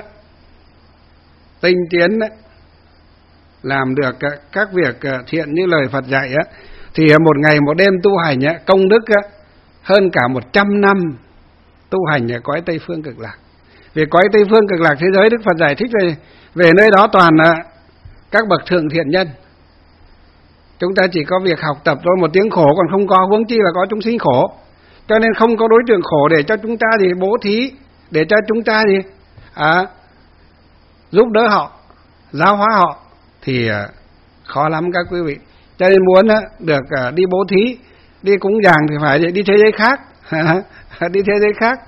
tinh tiến á, làm được các việc thiện như lời Phật dạy á, thì một ngày một đêm tu hành á, công đức á, hơn cả một trăm năm tu hành ở cõi Tây Phương Cực Lạc. Vì cõi Tây Phương Cực Lạc thế giới Đức Phật giải thích về, về nơi đó toàn là các bậc thượng thiện nhân. Chúng ta chỉ có việc học tập thôi, một tiếng khổ còn không có, huống chi là có chúng sinh khổ. Cho nên không có đối tượng khổ để cho chúng ta gì bố thí, để cho chúng ta gì à, giúp đỡ họ, giáo hóa họ, thì à, khó lắm các quý vị. Cho nên muốn á, được à, đi bố thí, đi cúng dường thì phải đi thế giới khác, đi thế giới khác.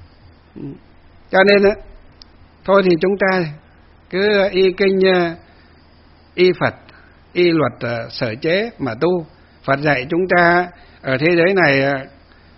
Cho nên á, thôi thì chúng ta cứ y kinh y Phật, y luật uh, sở chế mà tu. Phật dạy chúng ta ở thế giới này uh,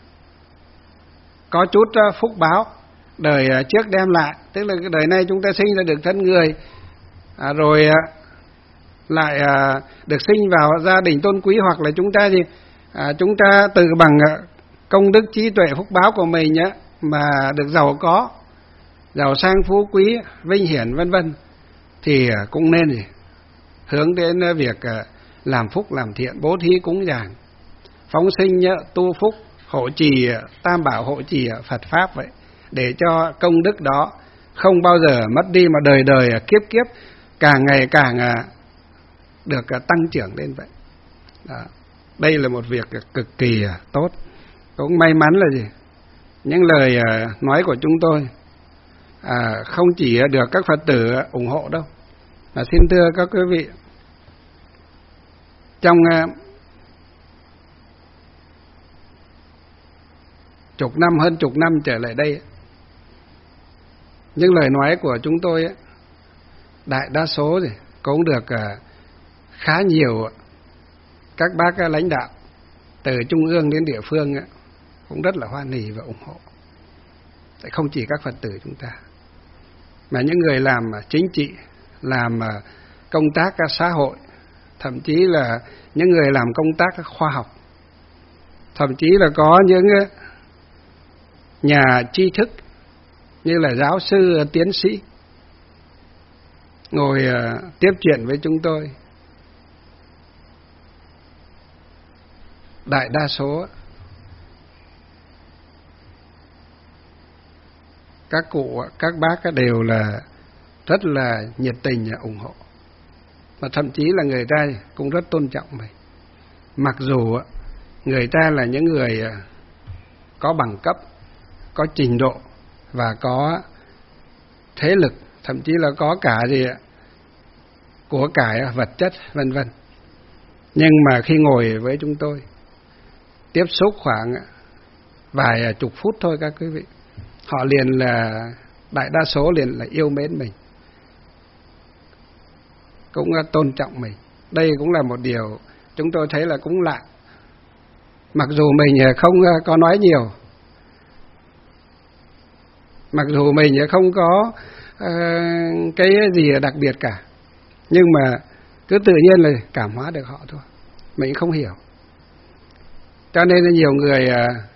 có chút uh, phúc báo đời uh, trước đem lại, tức là cái đời này chúng ta sinh ra được thân người, à, rồi uh, lại uh, được sinh vào gia đình tôn quý, hoặc là chúng ta gì à, chúng ta từ bằng uh, công đức trí tuệ phúc báo của mình nhá, mà được giàu có, giàu sang phú quý, vinh hiển vân vân, thì uh, cũng nên gì hướng đến việc làm phúc làm thiện, bố thí cúng dường, phóng sinh tu phúc, hộ trì tam bảo, hộ trì Phật pháp vậy, để cho công đức đó không bao giờ mất đi, mà đời đời kiếp kiếp càng ngày càng được tăng trưởng lên vậy. Đó. Đây là một việc cực kỳ tốt. Cũng may mắn là gì? Những lời nói của chúng tôi à, không chỉ được các Phật tử ủng hộ đâu, mà xin thưa các quý vị, trong uh, chục năm, hơn chục năm trở lại đây, những lời nói của chúng tôi ấy, đại đa số thì cũng được uh, khá nhiều các bác uh, lãnh đạo từ trung ương đến địa phương uh, cũng rất là hoan hỉ và ủng hộ. Tại không chỉ các Phật tử chúng ta, mà những người làm uh, chính trị, làm uh, công tác uh, xã hội, thậm chí là những người làm công tác khoa học, thậm chí là có những nhà tri thức như là giáo sư, tiến sĩ ngồi tiếp chuyện với chúng tôi. Đại đa số các cụ, các bác đều là rất là nhiệt tình và ủng hộ, và thậm chí là người ta cũng rất tôn trọng mình. Mặc dù người ta là những người có bằng cấp, có trình độ và có thế lực, thậm chí là có cả gì của cải vật chất vân vân. Nhưng mà khi ngồi với chúng tôi, tiếp xúc khoảng vài chục phút thôi các quý vị, họ liền là, đại đa số liền là yêu mến mình, cũng tôn trọng mình. Đây cũng là một điều chúng tôi thấy là cũng lạ. Mặc dù mình không có nói nhiều, mặc dù mình không có uh, cái gì đặc biệt cả, nhưng mà cứ tự nhiên là cảm hóa được họ thôi. Mình không hiểu. Cho nên là nhiều người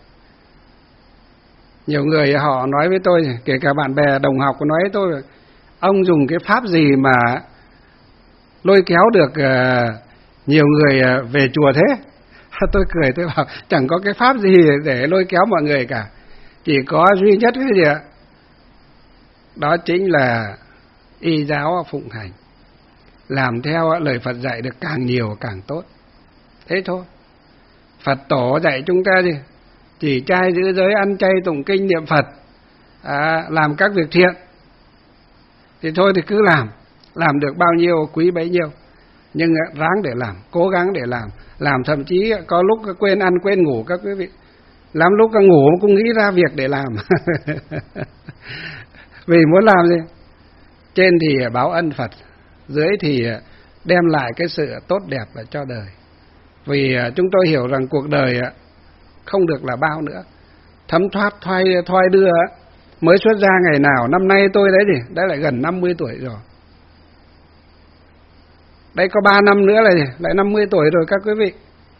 nhiều người họ nói với tôi, kể cả bạn bè đồng học nói với tôi, ông dùng cái pháp gì mà lôi kéo được nhiều người về chùa thế? Tôi cười, tôi bảo chẳng có cái pháp gì để lôi kéo mọi người cả, chỉ có duy nhất cái gì ạ? Đó chính là y giáo phụng hành, làm theo lời Phật dạy được càng nhiều càng tốt. Thế thôi. Phật tổ dạy chúng ta gì? Chỉ trai giữ giới, ăn chay, tụng kinh, niệm Phật, à, làm các việc thiện. Thì thôi thì cứ làm, làm được bao nhiêu quý bấy nhiêu. Nhưng ráng để làm, cố gắng để làm, làm thậm chí có lúc quên ăn quên ngủ các quý vị. Lắm lúc ngủ cũng nghĩ ra việc để làm. Vì muốn làm gì? Trên thì báo ân Phật, dưới thì đem lại cái sự tốt đẹp cho đời. Vì chúng tôi hiểu rằng cuộc đời không được là bao nữa, thấm thoát thoai thoai đưa. Mới xuất gia ngày nào, năm nay tôi đấy gì, đã lại gần năm mươi tuổi rồi. Đây có ba năm nữa là gì? Lại năm mươi tuổi rồi các quý vị.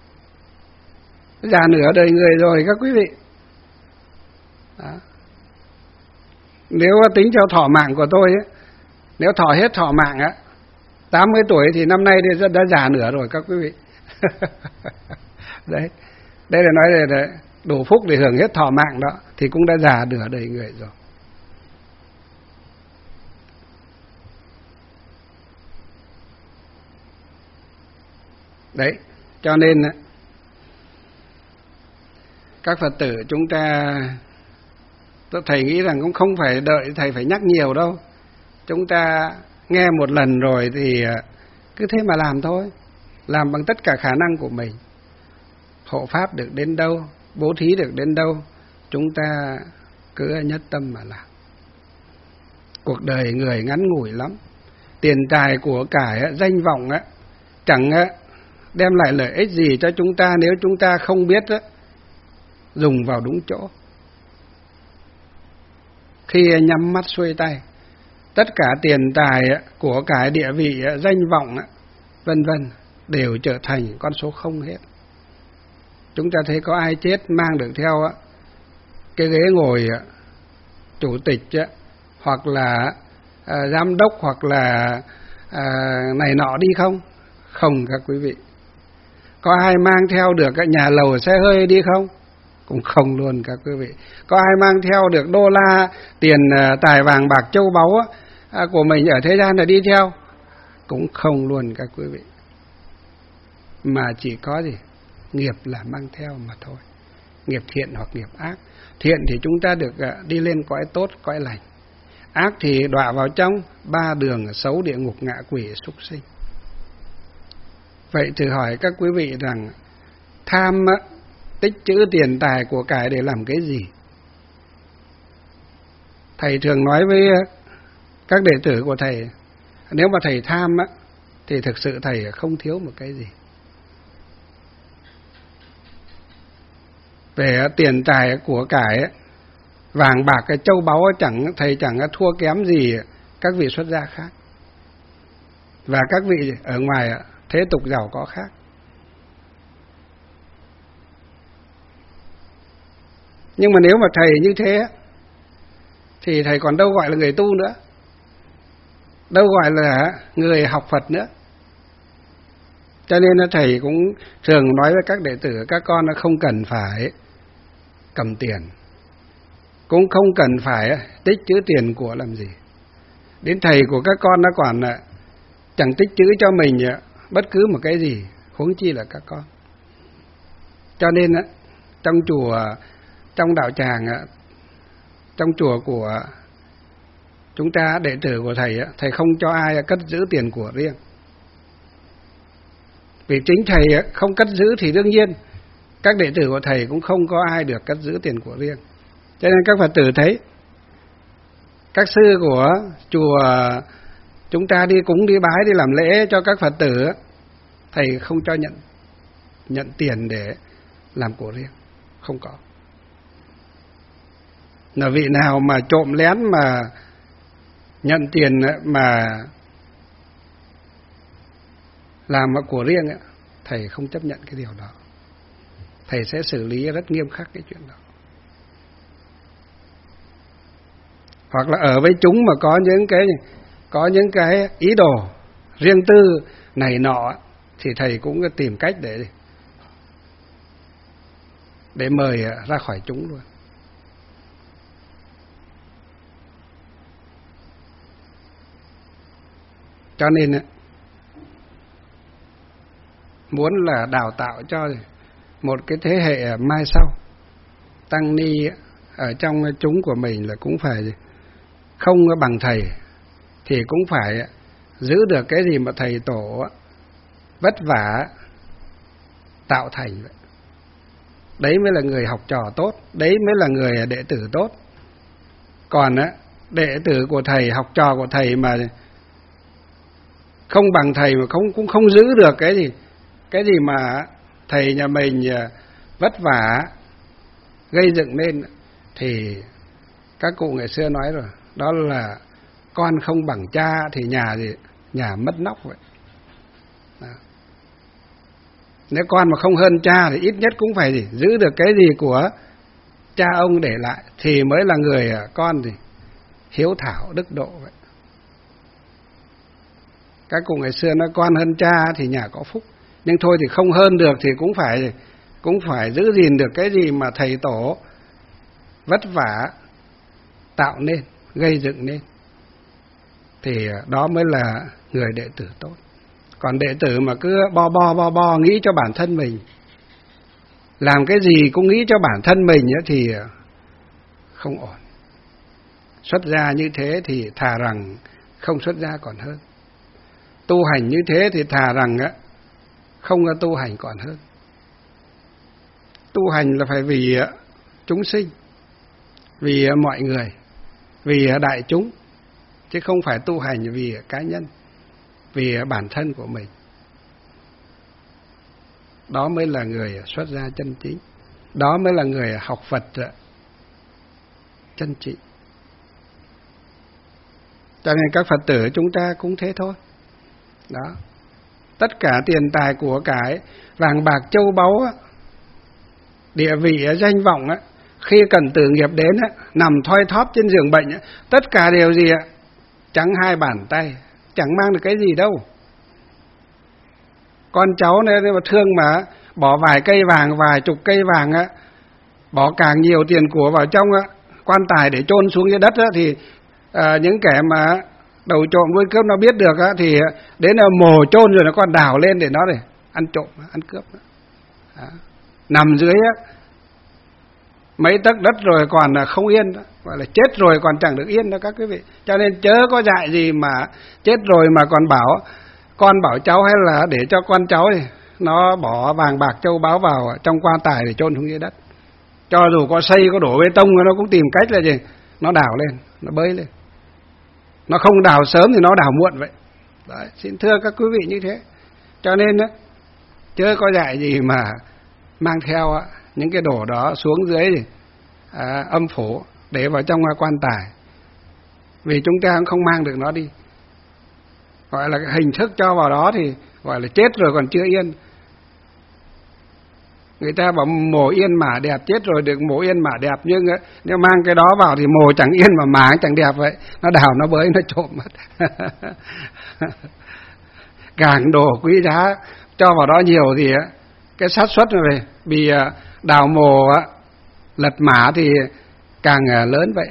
Già nửa đời người rồi các quý vị. Đó. Nếu tính theo thọ mạng của tôi ấy, nếu thọ hết thọ mạng á, tám mươi tuổi thì năm nay thì đã già nửa rồi các quý vị. Đấy, đây là nói là đủ phúc để hưởng hết thọ mạng đó, thì cũng đã già nửa đời người rồi. Đấy, cho nên các Phật tử chúng ta, thầy nghĩ rằng cũng không phải đợi thầy phải nhắc nhiều đâu. Chúng ta nghe một lần rồi thì cứ thế mà làm thôi, làm bằng tất cả khả năng của mình. Hộ pháp được đến đâu, bố thí được đến đâu, chúng ta cứ nhất tâm mà làm. Cuộc đời người ngắn ngủi lắm, tiền tài của cải, danh vọng á, chẳng đem lại lợi ích gì cho chúng ta nếu chúng ta không biết á, dùng vào đúng chỗ. Khi nhắm mắt xuôi tay, tất cả tiền tài của cải, địa vị, danh vọng vân vân đều trở thành con số không hết. Chúng ta thấy có ai chết mang được theo cái ghế ngồi chủ tịch hoặc là à, giám đốc hoặc là à, này nọ đi không? Không các quý vị. Có ai mang theo được cái nhà lầu xe hơi đi không? Cũng không luôn các quý vị. Có ai mang theo được đô la, tiền tài vàng bạc châu báu à, của mình ở thế gian là đi theo? Cũng không luôn các quý vị. Mà chỉ có gì? Nghiệp là mang theo mà thôi. Nghiệp thiện hoặc nghiệp ác. Thiện thì chúng ta được đi lên cõi tốt, cõi lành. Ác thì đọa vào trong ba đường xấu, địa ngục, ngạ quỷ, súc sinh. Vậy thử hỏi các quý vị rằng tham tích trữ tiền tài của cải để làm cái gì? Thầy thường nói với các đệ tử của thầy, nếu mà thầy tham á, thì thực sự thầy không thiếu một cái gì. Về tiền tài của cải, vàng bạc, cái châu báu chẳng thầy chẳng thua kém gì các vị xuất gia khác. Và các vị ở ngoài thế tục giàu có khác. Nhưng mà nếu mà thầy như thế thì thầy còn đâu gọi là người tu nữa, đâu gọi là người học Phật nữa. Cho nên là thầy cũng thường nói với các đệ tử, các con là không cần phải cầm tiền, cũng không cần phải tích trữ tiền của làm gì. Đến thầy của các con nó còn chẳng tích trữ cho mình bất cứ một cái gì, huống chi là các con. Cho nên trong chùa, trong đạo tràng, trong chùa của chúng ta, đệ tử của thầy, thầy không cho ai cất giữ tiền của riêng. Vì chính thầy không cất giữ thì đương nhiên các đệ tử của thầy cũng không có ai được cất giữ tiền của riêng. Cho nên các Phật tử thấy các sư của chùa chúng ta đi cúng, đi bái, đi làm lễ cho các Phật tử, thầy không cho nhận nhận tiền để làm của riêng, không có. Là vị nào mà trộm lén mà nhận tiền mà làm của riêng ấy, thầy không chấp nhận cái điều đó. Thầy sẽ xử lý rất nghiêm khắc cái chuyện đó. Hoặc là ở với chúng mà có những cái có những cái ý đồ riêng tư này nọ thì thầy cũng tìm cách để để mời ra khỏi chúng luôn. Cho nên muốn là đào tạo cho một cái thế hệ mai sau tăng ni ở trong chúng của mình là cũng phải không bằng thầy thì cũng phải giữ được cái gì mà thầy tổ vất vả tạo thành. Đấy mới là người học trò tốt, đấy mới là người đệ tử tốt. Còn á, đệ tử của thầy, học trò của thầy mà không bằng thầy mà không cũng không giữ được cái gì, cái gì mà thầy nhà mình vất vả gây dựng nên thì các cụ ngày xưa nói rồi, đó là con không bằng cha thì nhà gì nhà mất nóc vậy. Đó. Nếu con mà không hơn cha thì ít nhất cũng phải gì, giữ được cái gì của cha ông để lại thì mới là người con thì hiếu thảo đức độ vậy. Các cụ ngày xưa nói con hơn cha thì nhà có phúc, nhưng thôi thì không hơn được thì cũng phải cũng phải giữ gìn được cái gì mà thầy tổ vất vả tạo nên, gây dựng nên, thì đó mới là người đệ tử tốt. Còn đệ tử mà cứ bo bo bo bo nghĩ cho bản thân mình, làm cái gì cũng nghĩ cho bản thân mình thì không ổn. Xuất gia như thế thì thà rằng không xuất gia còn hơn. Tu hành như thế thì thà rằng không tu hành còn hơn. Tu hành là phải vì chúng sinh, vì mọi người, vì đại chúng, chứ không phải tu hành vì cá nhân, vì bản thân của mình. Đó mới là người xuất gia chân chính, đó mới là người học Phật chân chính. Cho nên các Phật tử chúng ta cũng thế thôi. Đó. Tất cả tiền tài của cải, vàng bạc châu báu, địa vị danh vọng, khi cần tử nghiệp đến, nằm thoi thóp trên giường bệnh, tất cả đều gì ạ? Chẳng hai bàn tay, chẳng mang được cái gì đâu. Con cháu nên mà thương mà bỏ vài cây vàng, vài chục cây vàng, bỏ càng nhiều tiền của vào trong quan tài để chôn xuống dưới đất thì à, những kẻ mà đầu trộm đuôi cướp nó biết được thì đến là mồ chôn rồi nó còn đào lên để nó để ăn trộm, ăn cướp. Đó. Nằm dưới mấy tấc đất rồi còn không yên, gọi là chết rồi còn chẳng được yên đó các quý vị. Cho nên chớ có dạy gì mà chết rồi mà còn bảo con bảo cháu hay là để cho con cháu thì nó bỏ vàng bạc châu báu vào trong quan tài để chôn xuống dưới đất. Cho dù có xây có đổ bê tông nó cũng tìm cách là gì, nó đào lên, nó bơi lên. Nó không đào sớm thì nó đào muộn vậy. Đấy, xin thưa các quý vị như thế. Cho nên đó, chớ có dạy gì mà mang theo những cái đồ đó xuống dưới thì à, âm phủ để vào trong quan tài, vì chúng ta cũng không mang được nó đi. Gọi là hình thức cho vào đó thì gọi là chết rồi còn chưa yên. Người ta bảo mồ yên mả đẹp, chết rồi được mồ yên mả đẹp, nhưng nếu mang cái đó vào thì mồ chẳng yên mà mả chẳng đẹp vậy, nó đào nó bới nó trộm mất. Càng đồ quý giá cho vào đó nhiều thì cái xác suất này bị đào mồ lật mả thì càng lớn vậy.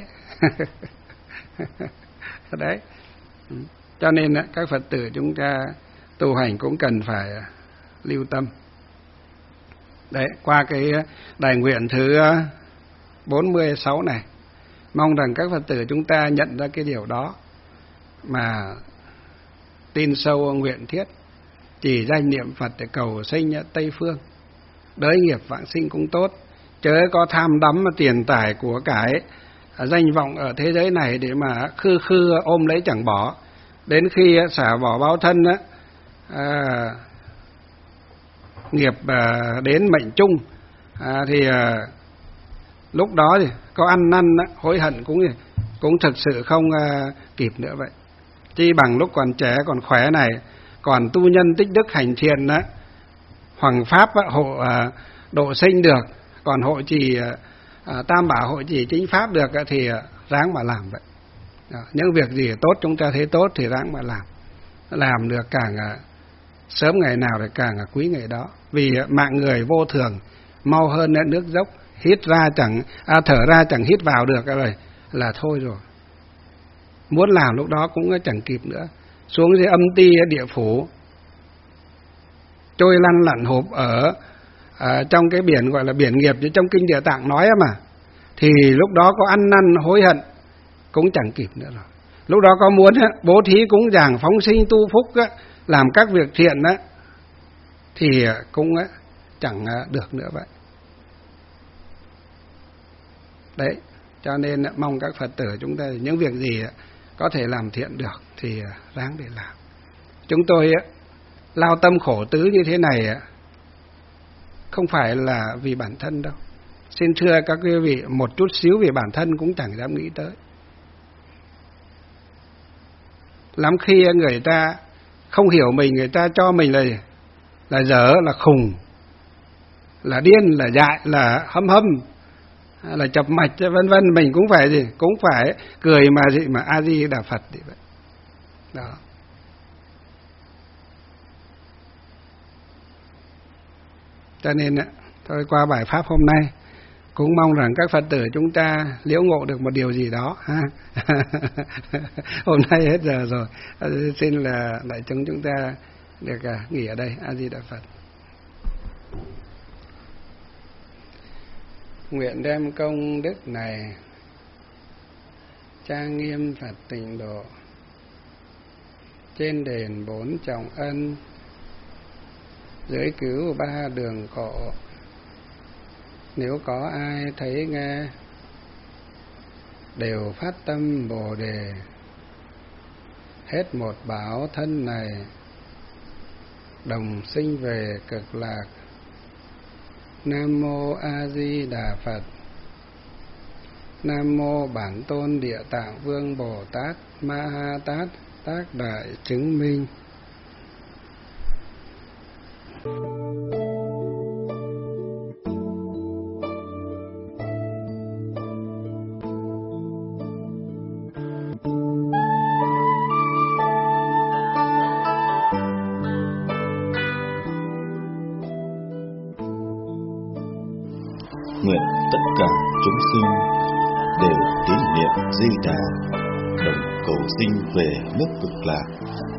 Đấy, cho nên các Phật tử chúng ta tu hành cũng cần phải lưu tâm. Đấy, qua cái đại nguyện thứ bốn mươi sáu này, mong rằng các Phật tử chúng ta nhận ra cái điều đó mà tin sâu nguyện thiết, chỉ danh niệm Phật để cầu sinh Tây Phương, đới nghiệp vãng sinh cũng tốt, chớ có tham đắm tiền tài của cải, danh vọng ở thế giới này để mà khư khư ôm lấy chẳng bỏ, đến khi xả bỏ báo thân á, à, nghiệp à, đến mệnh chung à, thì à, lúc đó thì có ăn năn á, hối hận cũng cũng thực sự không à, kịp nữa vậy. Chi bằng lúc còn trẻ còn khỏe này, còn tu nhân tích đức hành thiện á, hoằng pháp á, hộ à, độ sinh được, còn hộ trì à, tam bảo hộ trì chính pháp được á, thì à, ráng mà làm vậy. Đó, những việc gì tốt chúng ta thấy tốt thì ráng mà làm, làm được càng à, sớm ngày nào thì càng à, quý ngày đó. Vì à, mạng người vô thường, mau hơn nước dốc, hít ra chẳng à, thở ra chẳng hít vào được rồi là thôi rồi. Muốn làm lúc đó cũng chẳng kịp nữa. Xuống dưới âm ti địa phủ, trôi lăn lặn hộp ở à, trong cái biển gọi là biển nghiệp, như trong kinh Địa Tạng nói mà, thì lúc đó có ăn năn hối hận cũng chẳng kịp nữa rồi. Lúc đó có muốn bố thí cúng dường phóng sinh tu phúc, làm các việc thiện thì cũng chẳng được nữa vậy. Đấy, cho nên mong các Phật tử chúng ta những việc gì có thể làm thiện được thì ráng để làm. Chúng tôi lao tâm khổ tứ như thế này không phải là vì bản thân đâu. Xin thưa các quý vị, một chút xíu vì bản thân cũng chẳng dám nghĩ tới. Lắm khi người ta không hiểu mình, người ta cho mình là là dở, là khùng, là điên, là dại, là hâm hâm, là chập mạch, vân vân, mình cũng phải gì, cũng phải cười mà gì mà A Di Đà Phật thì vậy. Đó. Cho nên thôi, qua bài pháp hôm nay cũng mong rằng các Phật tử chúng ta liễu ngộ được một điều gì đó ha. Hôm nay hết giờ rồi, xin là đại chúng chúng ta được nghỉ ở đây. A Di Đà Phật. Nguyện đem công đức này trang nghiêm Phật tịnh độ, trên đền bốn trọng ân, dưới cứu ba đường khổ. Nếu có ai thấy nghe, đều phát tâm Bồ Đề, hết một báo thân này, đồng sinh về cực lạc. Nam mô A Di Đà Phật. Nam mô Bản Tôn Địa Tạng Vương Bồ Tát Ma Ha Tát Tác Đại Chứng Minh. Nguyện tất cả chúng sinh đều tín niệm Di Đà, đồng cầu sinh về nước Cực Lạc.